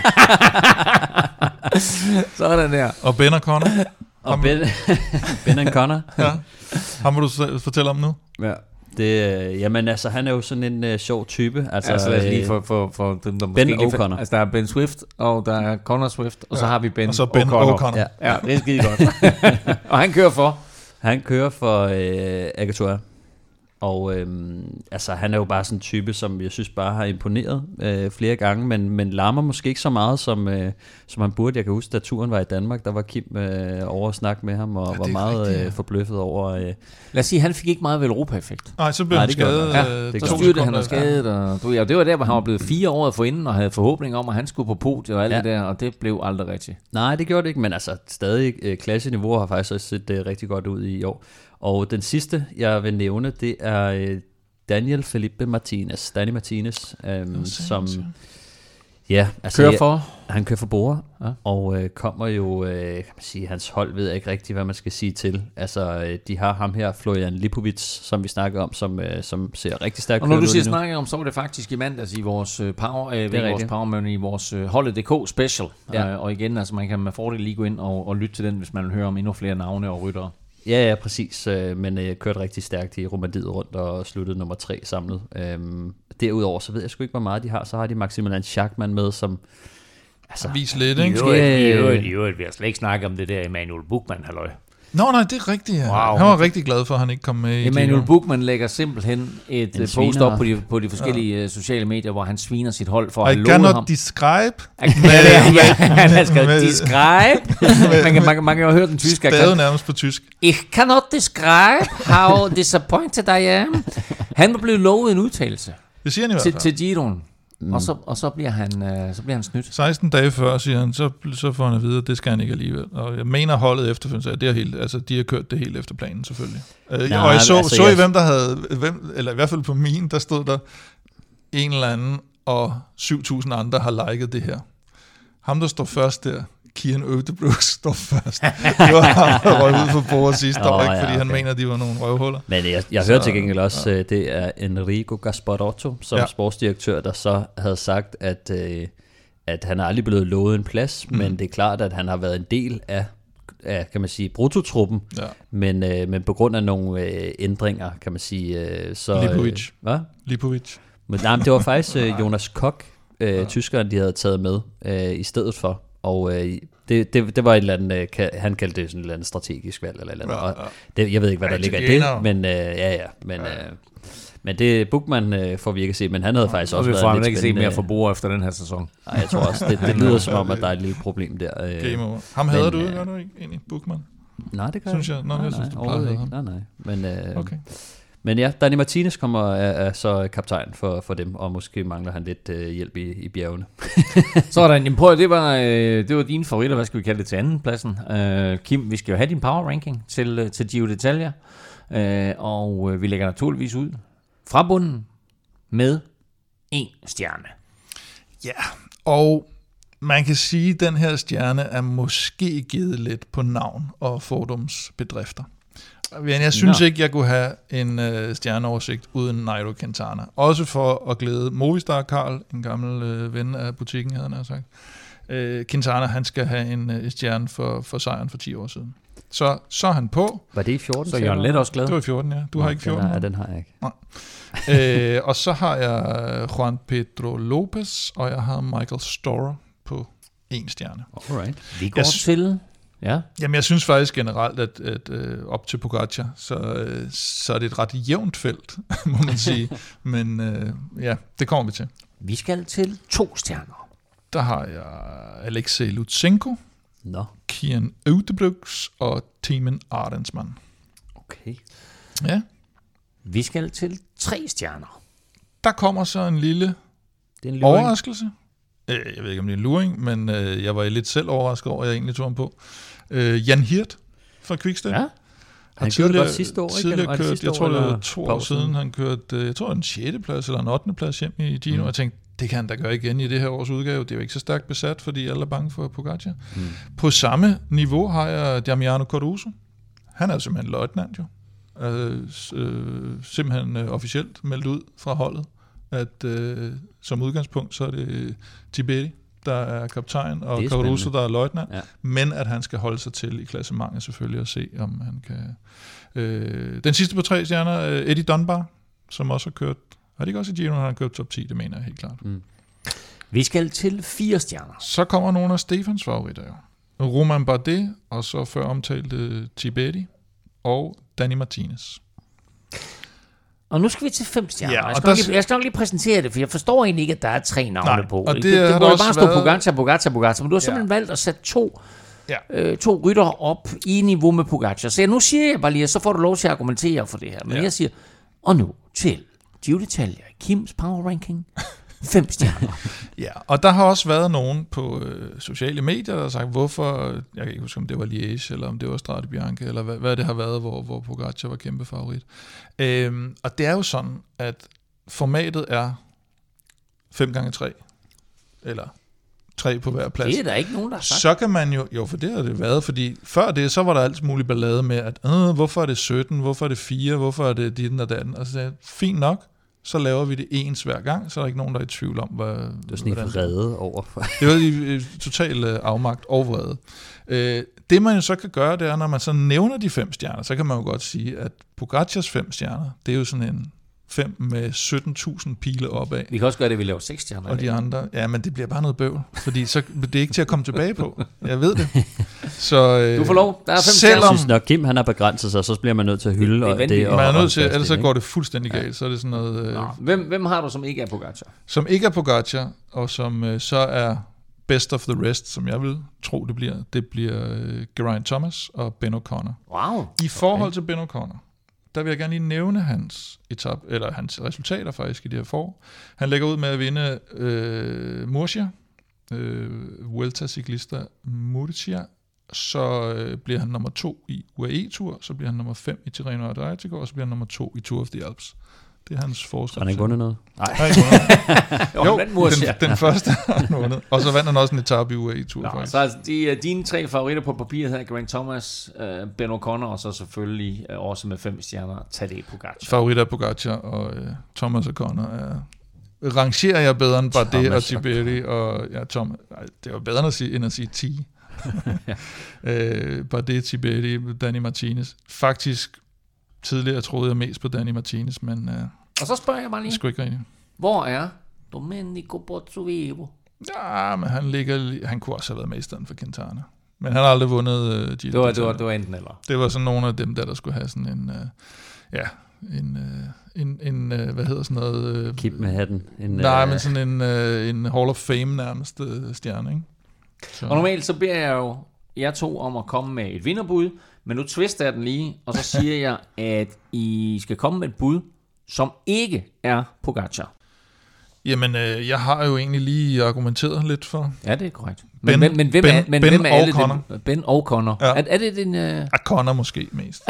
Sådan der. Og Ben og Connor. Og Ben, Ben og Connor. Ja. Ham må du fortælle om nu. Ja. Det, jamen altså, han er jo sådan en uh, sjov type. Altså, altså lad os lige for, for, for dem, der Ben måske O'Connor. Altså der er Ben Swift, og der er Connor Swift, og ja. så har vi Ben Og så Ben O'Connor. O'Connor. Ja. Ja, det er skide godt. Og han kører for? Han kører for øh, Agatura. Og øhm, altså, han er jo bare sådan en type, som jeg synes bare har imponeret øh, flere gange, men, men larmer måske ikke så meget, som, øh, som han burde. Jeg kan huske, da turen var i Danmark, der var Kim øh, over at snakke med ham, og ja, var meget rigtigt, ja. øh, forbløffet over... Øh, Lad os sige, han fik ikke meget Velropa-effekt. Nej, så blev Nej, han skadet. Ja, øh, så styrte han og skadet, og du, ja, det var der, hvor han var blevet fire år forinden, og havde forhåbning om, at han skulle på podiet og alt ja. det der, og det blev aldrig rigtigt. Nej, det gjorde det ikke, men altså stadig øh, klasseniveau har faktisk også set øh, rigtig godt ud i år. Og den sidste, jeg vil nævne, det er øh, Daniel Felipe Martinez, Danny Martinez, øhm, som ja, altså, kører for? Ja, han kører for Bora, ja. og øh, kommer jo, øh, kan man sige, hans hold ved jeg ikke rigtigt, hvad man skal sige til. Altså, øh, de har ham her, Florian Lipovic, som vi snakker om, som, øh, som ser rigtig stærkt. Og når du siger snakker om, så var det faktisk i mandags i vores uh, power, øh, det er vores power, men i vores uh, Holdet punktum d k special. Ja. Uh, og igen, altså man kan med fordel lige gå ind og, og lytte til den, hvis man vil høre om endnu flere navne og ryttere. Ja, ja, præcis. Men jeg kørte rigtig stærkt i Romandiet rundt og sluttede nummer tre samlet. Øhm, derudover, så ved jeg sgu ikke, hvor meget de har. Så har de Maximilian Schachmann med, som... Altså, vis lidt, ikke? I øvrigt, i øvrigt, vi har slet ikke snakket om det der Emanuel Buchmann, halløj. Nå, nej, det er rigtigt, ja. Wow. Han var rigtig glad for, at han ikke kom med i Emanuel Buchmann lægger simpelthen et en post sviner. op på de, på de forskellige ja. sociale medier, hvor han sviner sit hold for at I have cannot lovet ham. describe. ja, han skal describe. Man kan, man, kan, man kan jo høre den tyske. Stadig nærmest på tysk. Ich cannot describe how disappointed I am. Han var blevet lovet en udtalelse Det siger han i hvert til, fald. til Giroen. Mm. Og, så, og så bliver han øh, så bliver han snydt. seksten dage før, siger han, så, så får han at vide, at det skal han ikke alligevel. Og jeg mener holdet efterfølgende, at det er helt, altså, de har kørt det helt efter planen, selvfølgelig. Øh, Nej, og jeg så, altså, så jeg... I, hvem der havde, hvem, eller i hvert fald på min, der stod der en eller anden, og syv tusind andre har liket det her. Ham, der står først der, Kian Ødebrooks, står først. Det var ham, der røg ud for bordet sidste oh, år, ikke? Fordi ja, okay. han mener, at de var nogle røvhuller. Men jeg, jeg hørte til gengæld også, ja. det er Enrico Gasparotto, som ja. sportsdirektør, der så havde sagt, at, øh, at han er aldrig blevet lovet en plads, mm. men det er klart, at han har været en del af, af kan man sige, brutotruppen, ja. men, øh, men på grund af nogle øh, ændringer, kan man sige, øh, så... Lipovic. Øh, hvad? Lipovic. Men, nej, men det var faktisk øh, Jonas Koch, øh, ja. tyskeren, de havde taget med øh, i stedet for, og øh, det, det, det var et eller andet, øh, han kaldte det sådan et eller andet strategisk valg, eller et eller andet. Ja, ja. Det, jeg ved ikke, hvad der ligger i det, men øh, ja, ja, men... Øh, Men det Buchmann øh, får vi ikke se, men han havde faktisk og også vi været får lidt ikke se mere for forbrugere efter den her sæson. Nej, jeg tror også, det, det lyder som om, at der er et lille problem der. Øh, Game over. Ham hader du, gør du ikke egentlig, Buchmann? Nej, det gør synes jeg. Nå, nej, jeg synes, nej, du overhovedet ikke. ham. Nej, nej. Men, øh, okay. men ja, Danny Martinez kommer er, er så kaptajn for, for dem, og måske mangler han lidt øh, hjælp i, i bjergene. Sådan, jamen prøv, det var, øh, det var dine favoritter, hvad skal vi kalde det til anden pladsen? Øh, Kim, vi skal jo have din power ranking til, til Giro d'Italia, øh, og øh, vi lægger naturligvis ud fra bunden med en stjerne. Ja, og man kan sige, at den her stjerne er måske givet lidt på navn og fordomsbedrifter. Men jeg synes Nå. ikke, jeg kunne have en øh, stjerneoversigt uden Nairo Quintana. Også for at glæde Movistar Karl, en gammel øh, ven af butikken, havde han sagt. Øh, Quintana, han skal have en øh, stjerne for, for sejren for ti år siden. Så, så er han på. Var det i fjorten? Så Jørgen Let også glad. Det var i fjorten, ja. Du Nå, har ikke fjorten? Nej, den har jeg ikke. Nej. øh, og så har jeg Juan Pedro Lopez, og jeg har Michael Storer på en stjerne. Alright. Vi går Jeg- til... Ja. Jamen, jeg synes faktisk generelt, at, at øh, op til Pogacar, så, øh, så er det et ret jævnt felt, må man sige. Men øh, ja, det kommer vi til. Vi skal til to stjerner. Der har jeg Alexei Lutsenko, Nå, Kian Udebrooks og Tiemen Arensman. okay. Ja, Vi skal til tre stjerner. der kommer så en lille Det er en luring. overraskelse. Øh, Jeg ved ikke, om det er en luring, men øh, jeg var lidt selv overrasket over, at jeg egentlig tog ham på. Øh, Jan Hirt fra Quickstep. Ja. Han gjorde det godt sidste år, ikke? tidligere Var det kørt, sidste jeg år, tror, det var eller to et par år år siden, siden? han kørte, øh, jeg tror, en sjette plads eller en ottende plads hjem i Gino, mm. og jeg tænkte, det kan han da gøre igen i det her års udgave. Det er jo ikke så stærkt besat, fordi alle er bange for Pogacar. Mm. På samme niveau har jeg Damiano Caruso. Han er simpelthen løjtnant jo. Øh, s- øh, simpelthen øh, officielt meldt ud fra holdet, at øh, som udgangspunkt, så er det Tiberi, der er kaptajn, og Det er Caruso, spændende. der er løjtnant, Ja. men at han skal holde sig til i klassementet selvfølgelig, og se, om han kan... Øh, den sidste på tre stjerner, øh, Eddie Dunbar, som også har kørt... Har det ikke også i Giro, han har kørt top ti, det mener jeg helt klart. Mm. Vi skal til fire stjerner. Så kommer nogle af Stefans favoritter jo. Romain Bardet, og så før omtalte Tiberi, og Danny Martinez. Og nu skal vi til fem stjerner. Ja, Ja, og jeg, skal der- nok lige, jeg skal nok lige præsentere det, for jeg forstår egentlig ikke, at der er tre navne Nej, på. og ikke? det det, har det må der jo også bare stå været- Pogacar, Pogacar, Pogacar. Men du har simpelthen Ja. valgt at sætte to, Ja. øh, to rytter op i niveau med Pogacar. Så nu siger jeg bare lige, at så får du lov til at argumentere for det her. Men Ja. jeg siger, og nu til Giro d'Italia, Kims Power Ranking, fem stjerner. Ja, og der har også været nogen på øh, sociale medier, der har sagt, hvorfor, jeg kan ikke huske, om det var Liège, eller om det var Strade Bianche, eller hvad, hvad det har været, hvor, hvor Pogacar var kæmpe favorit. Øhm, og det er jo sådan, at formatet er fem gange tre, eller tre på hver plads. Det er der ikke nogen, der har sagt. Så kan man jo, jo for det har det været, fordi før det, så var der alt muligt ballade med, at øh, hvorfor er det sytten, hvorfor er det fire, hvorfor er det dit og datten, og så sagde jeg, fint nok, så laver vi det ens hver gang, så er der ikke nogen, der er i tvivl om, hvad, Det var sådan en hvordan- vrede over for. det var i total øh, afmagt og vrede. Øh, det man jo så kan gøre, det er, når man så nævner de fem stjerner, så kan man jo godt sige, at Pogacars fem stjerner, det er jo sådan en fem med sytten tusind pile opad. Vi kan også gøre det, at vi laver seks stjerner. Og de andre, ja, men det bliver bare noget bøvl, fordi så, det er ikke til at komme tilbage på. Jeg ved det. Så, øh, Du får lov. Der er fem selvom- stjerner. Jeg synes, når Kim han har begrænset sig, så bliver man nødt til at hylde Det er og vanvittigt. det. Og, man er nødt til, og ellers så ikke? går det fuldstændig galt. Så er det sådan noget, øh, Nå, hvem, hvem har du, som ikke er Pogacar? som ikke er Pogacar, og som øh, så er best of the rest, som jeg vil tro, det bliver. Det bliver øh, Geraint Thomas og Ben O'Connor. Wow. I forhold til Ben O'Connor, der vil jeg gerne lige nævne hans etap, eller hans resultater faktisk i det her forår. Han lægger ud med at vinde øh, Murcia, øh, Vuelta Ciclista Murcia, så øh, bliver han nummer to i U A E-tur, så bliver han nummer fem i Tirreno Adriatico, og så bliver han nummer to i Tour of the Alps. Det er hans forskel. Så han har ikke vundet noget? Nej. Nej, ikke vundet. Jo, Jo, den, Murcia. den, den første har han vundet. Og så vandt han også en etape i U A E-tur, Nå, faktisk. så altså, de, er dine tre favoritter på papiret her, Geraint Thomas, uh, Ben O'Connor, og så selvfølgelig uh, også med fem stjerner, Tadej Pogacar. Favorit er Pogacar, og øh, Thomas O'Connor er... Rangerer jeg bedre end Bardet og Thomas Tiberi, og ja, Tom, nej, det var bedre end at sige, end at sige ti. øh, Bardet, Tiberi, Danny Martinez. Faktisk tidligere troede jeg mest på Danny Martinez, men øh, Og så spørger jeg bare det lige, er sgu ikke rigtigt. hvor er Domenico Pozzovivo? Ja, men han, ligger, li- han kunne også have været med i stedet for Quintana. Men han har aldrig vundet øh, Giro Det var, d'Italia. det, var, det var enten eller. Det var sådan nogle af dem, der, der skulle have sådan en, øh, ja, en, øh, en, en øh, hvad hedder sådan noget? Øh, Kip med hatten. En, nej, øh, men sådan en, øh, en Hall of Fame nærmest øh, stjerne, ikke? Så. Og normalt så beder jeg jo jer to om at komme med et vinderbud, men nu twister jeg den lige, og så siger jeg, at I skal komme med et bud, som ikke er Pogacar. Jamen, øh, jeg har jo egentlig lige argumenteret lidt for Ja, det er korrekt. Ben- Men, men, men hvem Ben- er, men Ben hvem er alle O'Connor. dem? Ben O'Connor. Ja. Er, er det din... Uh... O'Connor måske mest.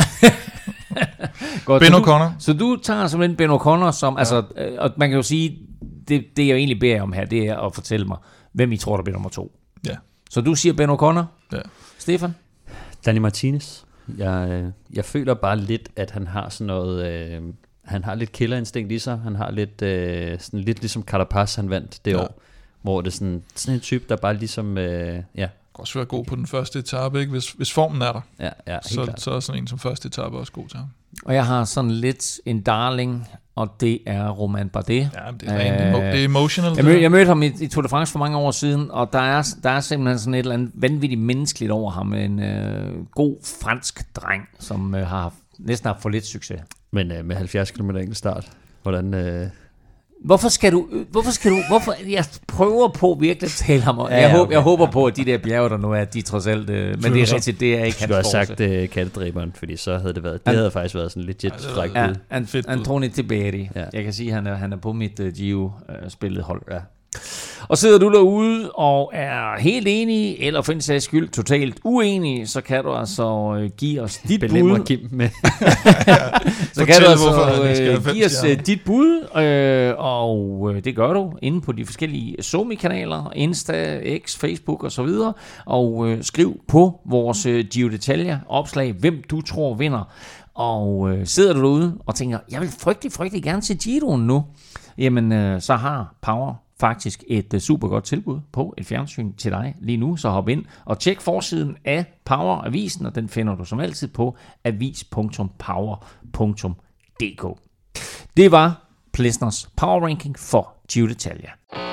Godt, Ben så du- O'Connor. Så du tager simpelthen Ben O'Connor som... Ja. Altså, øh, og man kan jo sige, det, det jeg egentlig beder jer om her, det er at fortælle mig, hvem I tror, der bliver nummer to. Ja. Så du siger Ben O'Connor. Ja. Stefan? Danny Martinez. Jeg, øh, jeg føler bare lidt, at han har sådan noget... Øh, han har lidt killerinstinkt i sig. Han har lidt, øh, sådan lidt ligesom Carapaz, han vandt det Ja. år. Hvor det er sådan, sådan en type, der bare ligesom... Øh, ja, også være god på den første etape, ikke? Hvis, hvis formen er der. Ja, ja, helt så, klart. så er sådan en som første etape også god til ham. Og jeg har sådan lidt en darling, og det er Romain Bardet. Ja, det er, rent, emo- det er emotional. Jeg mødte, jeg mødte ham i, i Tour de France for mange år siden, og der er, der er simpelthen sådan et eller andet vanvittigt menneskeligt over ham. En øh, god fransk dreng, som øh, har næsten haft for lidt succes. Men øh, med halvfjerds kilometer enkelt start, hvordan... Øh... Hvorfor skal du... Hvorfor skal du... Hvorfor, jeg prøver på virkelig at tale ham. Ja, jeg, ja, håber, okay. jeg håber på, at de der bjerge, der nu er, de trods alt... Øh, men det er rigtigt, det er ikke hans force. Du force. skulle have sagt uh, kattedræberen, fordi så havde det været... Det havde faktisk været sådan legit stræk Ja, ud. An, Anthony Tiberi. Ja. Jeg kan sige, at han er, han er på mit uh, Gio-spillet hold. Ja. Og sidder du derude og er helt enig, eller for en sags skyld totalt uenig, så kan du altså uh, give os dit Belemmer bud. Kim med. Så kan du altså uh, give os stjerner. uh, dit bud, uh, og uh, det gør du inde på de forskellige SoMe-kanaler, Insta, X, Facebook osv. Og uh, skriv på vores uh, Gio Detaljer opslag, hvem du tror vinder. Og øh, sidder du derude og tænker, jeg vil frygtelig, frygtelig gerne til Giroen nu, jamen øh, så har Power faktisk et øh, super godt tilbud på et fjernsyn til dig lige nu. Så hop ind og tjek forsiden af Power-avisen, og den finder du som altid på avis punktum power punktum d k. Det var Plesners Power Ranking for Gio Detaljer.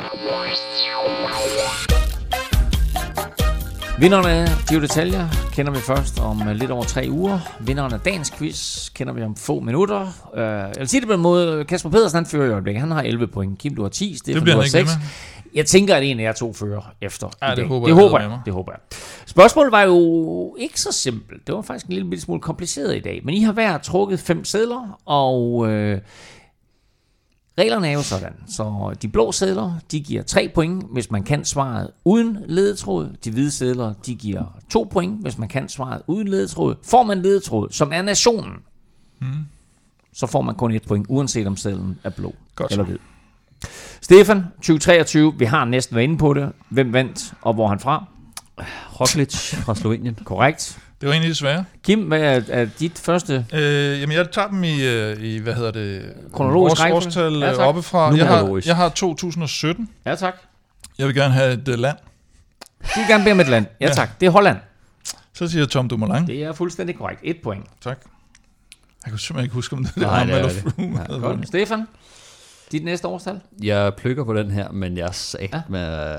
Vinderne af Gio Detaljer kender vi først om lidt over tre uger. Vinderen af dagens quiz kender vi om få minutter. Uh, jeg vil sige det på en måde. Kasper Pedersen, han fører i øjeblikket. Han har elleve point. Kim, du har ti. Stefan, du har seks. Jeg tænker, at en af jer to fører efter. Ja, det håber det jeg. Håber jeg. Det håber jeg. Spørgsmålet var jo ikke så simpelt. Det var faktisk en lille smule kompliceret i dag. Men I har hver trukket fem sedler, og... Øh, reglerne er jo sådan, så de blå sedler, de giver tre point, hvis man kan svaret uden ledetråd. De hvide sedler, de giver to point, hvis man kan svaret uden ledetråd. Får man ledetråd, som er nationen, hmm. så får man kun et point, uanset om sedlen er blå Godt. eller hvid. Stefan, tyve treogtyve, vi har næsten været inde på det. Hvem vandt, og hvor er han fra? Roglic fra Slovenien. Korrekt. Det var egentlig det svære. Kim, hvad er, er dit første? Øh, jamen, jeg tager dem i, i hvad hedder det? Kronologisk års, årstal ja, ja, oppefra. Jeg har, jeg har to tusind og sytten. Ja, tak. Jeg vil gerne have et uh, land. Du vil gerne bede om et land. Ja, ja, tak. Det er Holland. Så siger jeg Tom Dumoulin. Det er fuldstændig korrekt. Et point. Tak. Jeg kan simpelthen ikke huske, om det Nej, er det er eller det. ja, godt. Stefan, dit næste årstal? Jeg plukker på den her, men jeg er sagt ja. med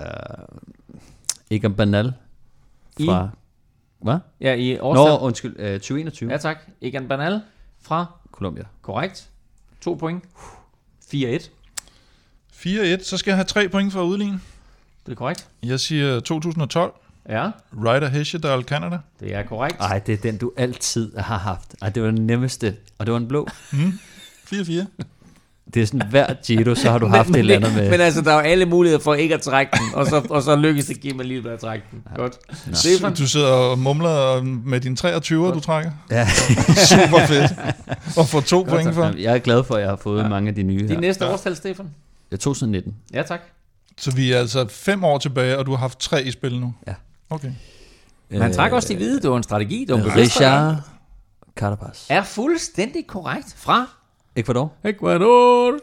uh, Egan Bernal fra... Hvad? Ja, i årstal. Nå, undskyld. Uh, tyve enogtyve. Ja, tak. Egan Bernal fra... Colombia. Korrekt. To point. fire et. fire et. Så skal jeg have tre point for udligning. Det er korrekt. Jeg siger to tusind og tolv. Ja. Ryder Hesjedal, Canada. Det er korrekt. Ej, det er den, du altid har haft. Ej, det var den nemmeste. Og det var en blå. Mm. fire fire. Det er sådan, hver Giro, så har du haft men, et eller andet med... Men altså, der er jo alle muligheder for ikke at trække den, og så, og så lykkes det Kim alligevel at trække den. Ja. Godt. Ja. Stefan? Du sidder og mumler med dine treogtyve, du trækker. Ja. Super fedt. Og får to point for. Jeg er glad for, at jeg har fået ja. mange af de nye her. Din næste ja. årstal, Stefan? Ja, to tusind nitten. Ja, tak. Så vi er altså fem år tilbage, og du har haft tre i spil nu? Ja. Okay. Man trækker også de hvide. Det var en strategi. Det var en Richard Carapaz. Er fuldstændig korrekt fra... Ecuador. Ecuador.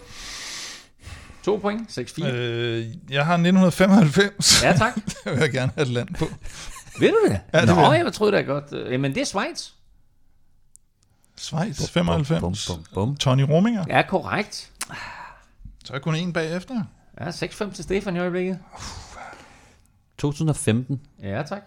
To point. seks fire. Øh, jeg har nitten femoghalvfems. Ja, tak. Det vil jeg gerne have et land på. Ved du det? Ja, det Nå, jeg. jeg troede det er godt. Jamen, det er Schweiz. Schweiz, femoghalvfems. Bum, bum, bum. Tony Rominger. Ja, korrekt. Så er kun en bagefter. Ja, seks fem til Stefan i øjeblikket. to tusind og femten. Ja, tak.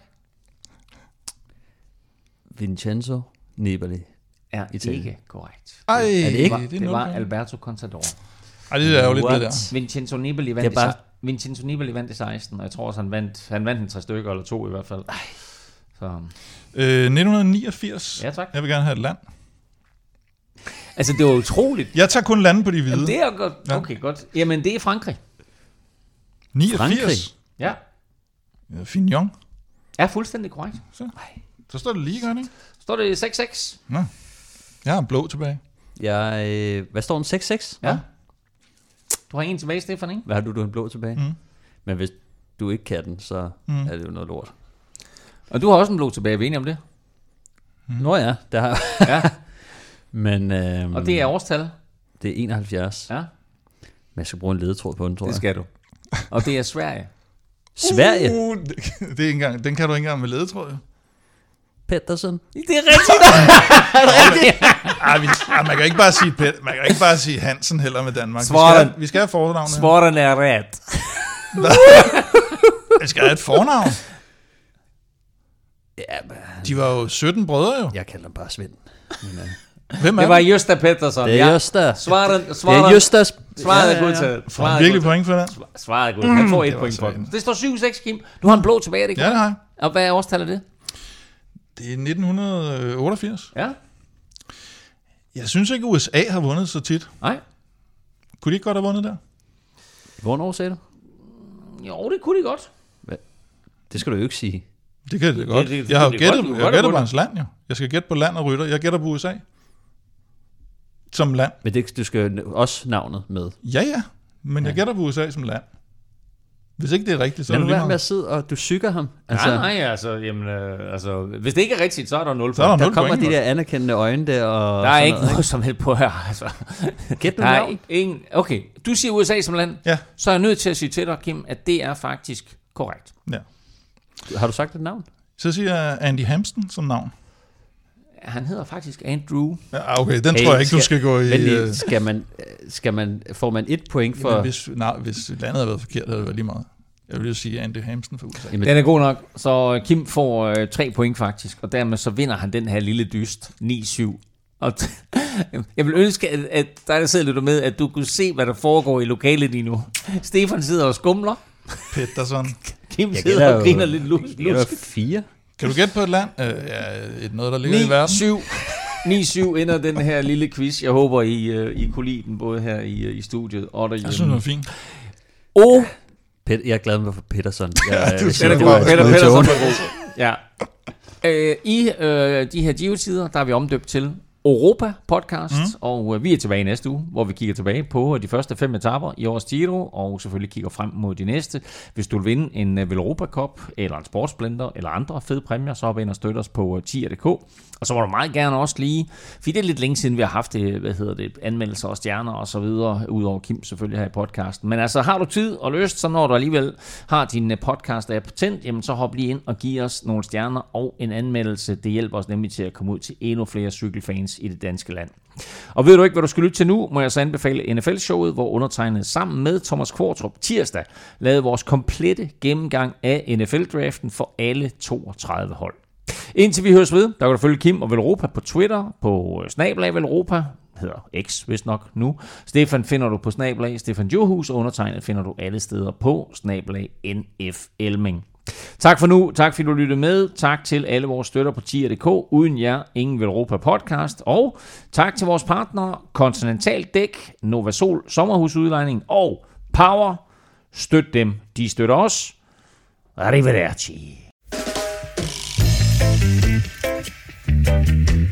Vincenzo Nibali. Er Italien. ikke korrekt. Ej, er det ikke? Det var, det, det var Alberto Contador. Ej, det er jo lidt det der. Vincenzo Nibali vandt, bare... i, Vincenzo Nibali vandt i seksten, og jeg tror også, han vandt, han vandt en tre stykker, eller to i hvert fald. Ej. Så. Øh, nitten niogfirs. Ja, tak. Jeg vil gerne have et land. Altså, det var utroligt. Jeg tager kun lande på de hvide. Jamen, det er godt. Okay, godt. Jamen, det er Frankrig. niogfirs. Frankrig? Ja. Ja, Fignon. Er fuldstændig korrekt. Så, så står det lige godt, ikke? Står det seks seks? Nå. Jeg har en blå tilbage. Jeg, øh, hvad står den? seks seks? Ja. Du har en tilbage, Stefan, ikke? Hvad har du? Du har en blå tilbage? Mm. Men hvis du ikke kan den, så mm. er det jo noget lort. Og du har også en blå tilbage, er vi enige om det? Mm. Nå ja, der har ja. Men, øhm, og det er årstal? Det er enoghalvfjerds. Ja. Men jeg skal bruge en ledetråd på den, tror jeg. Det skal du. Og det er Sverige. Sverige. Uh, det, det er ikke engang, den kan du ikke engang med ledetråd, jo. Pettersson. Det er rigtigt. Ej, vi, ej, man kan ikke bare sige Pet, man kan ikke bare sige Hansen heller med Danmark. Vi skal, Svaren. have, vi skal have fornavn. Svaren er ret. Vi skal have et fornavn. Ja, men, De var jo sytten brødre, jo. jeg kalder dem bare Svend. Men, uh, Hvem er Det var det? Gösta Pettersson. det er Gösta. Svaren, Det svaren, er Göstas. svaret er godtaget. Får Svaret han er virkelig godtaget. point for den? Svaret er godt. Han får et var point på sådan. den. Det står syv seks, Kim. Du har en blå tilbage, det Ja, det har jeg. Og hvad er årstallet det? Det er nitten otteogfirs. Ja. Jeg synes ikke, U S A har vundet så tit. Nej. Kunne de ikke godt have vundet der? Hvornår sagde du? Jo, det kunne de godt. Det skal du jo ikke sige. Det kan det godt. det- det- Jeg har jo det er gættet, godt, du jeg godt gætter have på hans land, jo. Jeg skal gætte på land og rytter. Jeg gætter på U S A. Som land. Men det, du skal jo også navnet med. Ja, ja. Men jeg gætter på U S A som land. Hvis ikke det er rigtigt, så er Lad det nu lige være med meget. at sidde, og du syger ham. Altså, nej, nej, altså, jamen, øh, altså, hvis det ikke er rigtigt, så er der nul Så er der point. nul Der kommer point, de jo. der anerkendende øjne der. Og Der er sådan ikke noget, noget som helst på her, altså. Gæt nu Der er navn. ingen, okay, du siger U S A som land, Ja. så er jeg nødt til at sige til dig, Kim, at det er faktisk korrekt. Ja. Har du sagt et navn? Så siger jeg Andy Hampton som navn. Han hedder faktisk Andrew. Ja, okay, den Hey, tror jeg ikke, du skal- skal gå i... Men øh, lige, skal man, skal man, får man et point for... Jamen, hvis, nej, hvis landet havde været forkert, havde det været lige meget. Jeg vil jo sige Andy Hampton for U S A. Jamen, Den er god nok, så Kim får øh, tre point faktisk, og dermed så vinder han den her lille dyst, ni syv. Og t- jeg vil ønske, at, at dig, der sidder lidt med, at du kunne se, hvad der foregår i lokalet lige nu. Stefan sidder og skumler, Pettersson. Kim jeg sidder gætter og jo- griner lidt lus. jeg gætter fire. Kan du gætte på et land? Øh, ja, et noget, der ligger i ni verden. syv. ni syv ender den her lille quiz. Jeg håber, I, uh, I kunne lide den, både her i, uh, i studiet og derhjemme. Jeg synes, det var fint. Og Pet, jeg er glad med for Pettersson. Jeg, Du jeg, siger den er det god. var Peter sgu Pettersson til er god. Ja. Øh, I øh, de her Giro-tider, der er vi omdøbt til Europa Podcast, mm. og øh, vi er tilbage næste uge, hvor vi kigger tilbage på de første fem etaper i årets Giro, og selvfølgelig kigger frem mod de næste. Hvis du vil vinde en uh, Velropa Cup, eller en Sportsblender, eller andre fede præmier, så hop ind og støt os på uh, tier punktum d k. Og så må du meget gerne også lige, for det er lidt længe siden, vi har haft det, hvad hedder det, anmeldelser og stjerner og så videre, udover Kim selvfølgelig her i podcasten. Men altså, har du tid og lyst, så når du alligevel har din podcast-app tændt, jamen så hop lige ind og giv os nogle stjerner og en anmeldelse. Det hjælper os nemlig til at komme ud til endnu flere cykelfans i det danske land. Og ved du ikke, hvad du skal lytte til nu, må jeg så anbefale N F L-showet, hvor undertegnet sammen med Thomas Kvartrup tirsdag lavede vores komplette gennemgang af N F L-draften for alle toogtredive hold. Indtil vi høres ved, der kan du følge Kim og Velropa på Twitter, på snabel-a Velropa, hedder X vist nok nu. Stefan finder du på snabel-a Stefan Johus, og undertegnet finder du alle steder på snabel-a N F Elming. Tak for nu, tak fordi du lyttede med, tak til alle vores støtter på tier punktum d k, uden jer ingen Velropa podcast, og tak til vores partnere Continental Dæk, Novasol Sommerhusudlejning og Power. Støt dem, de støtter os. Arrivederci.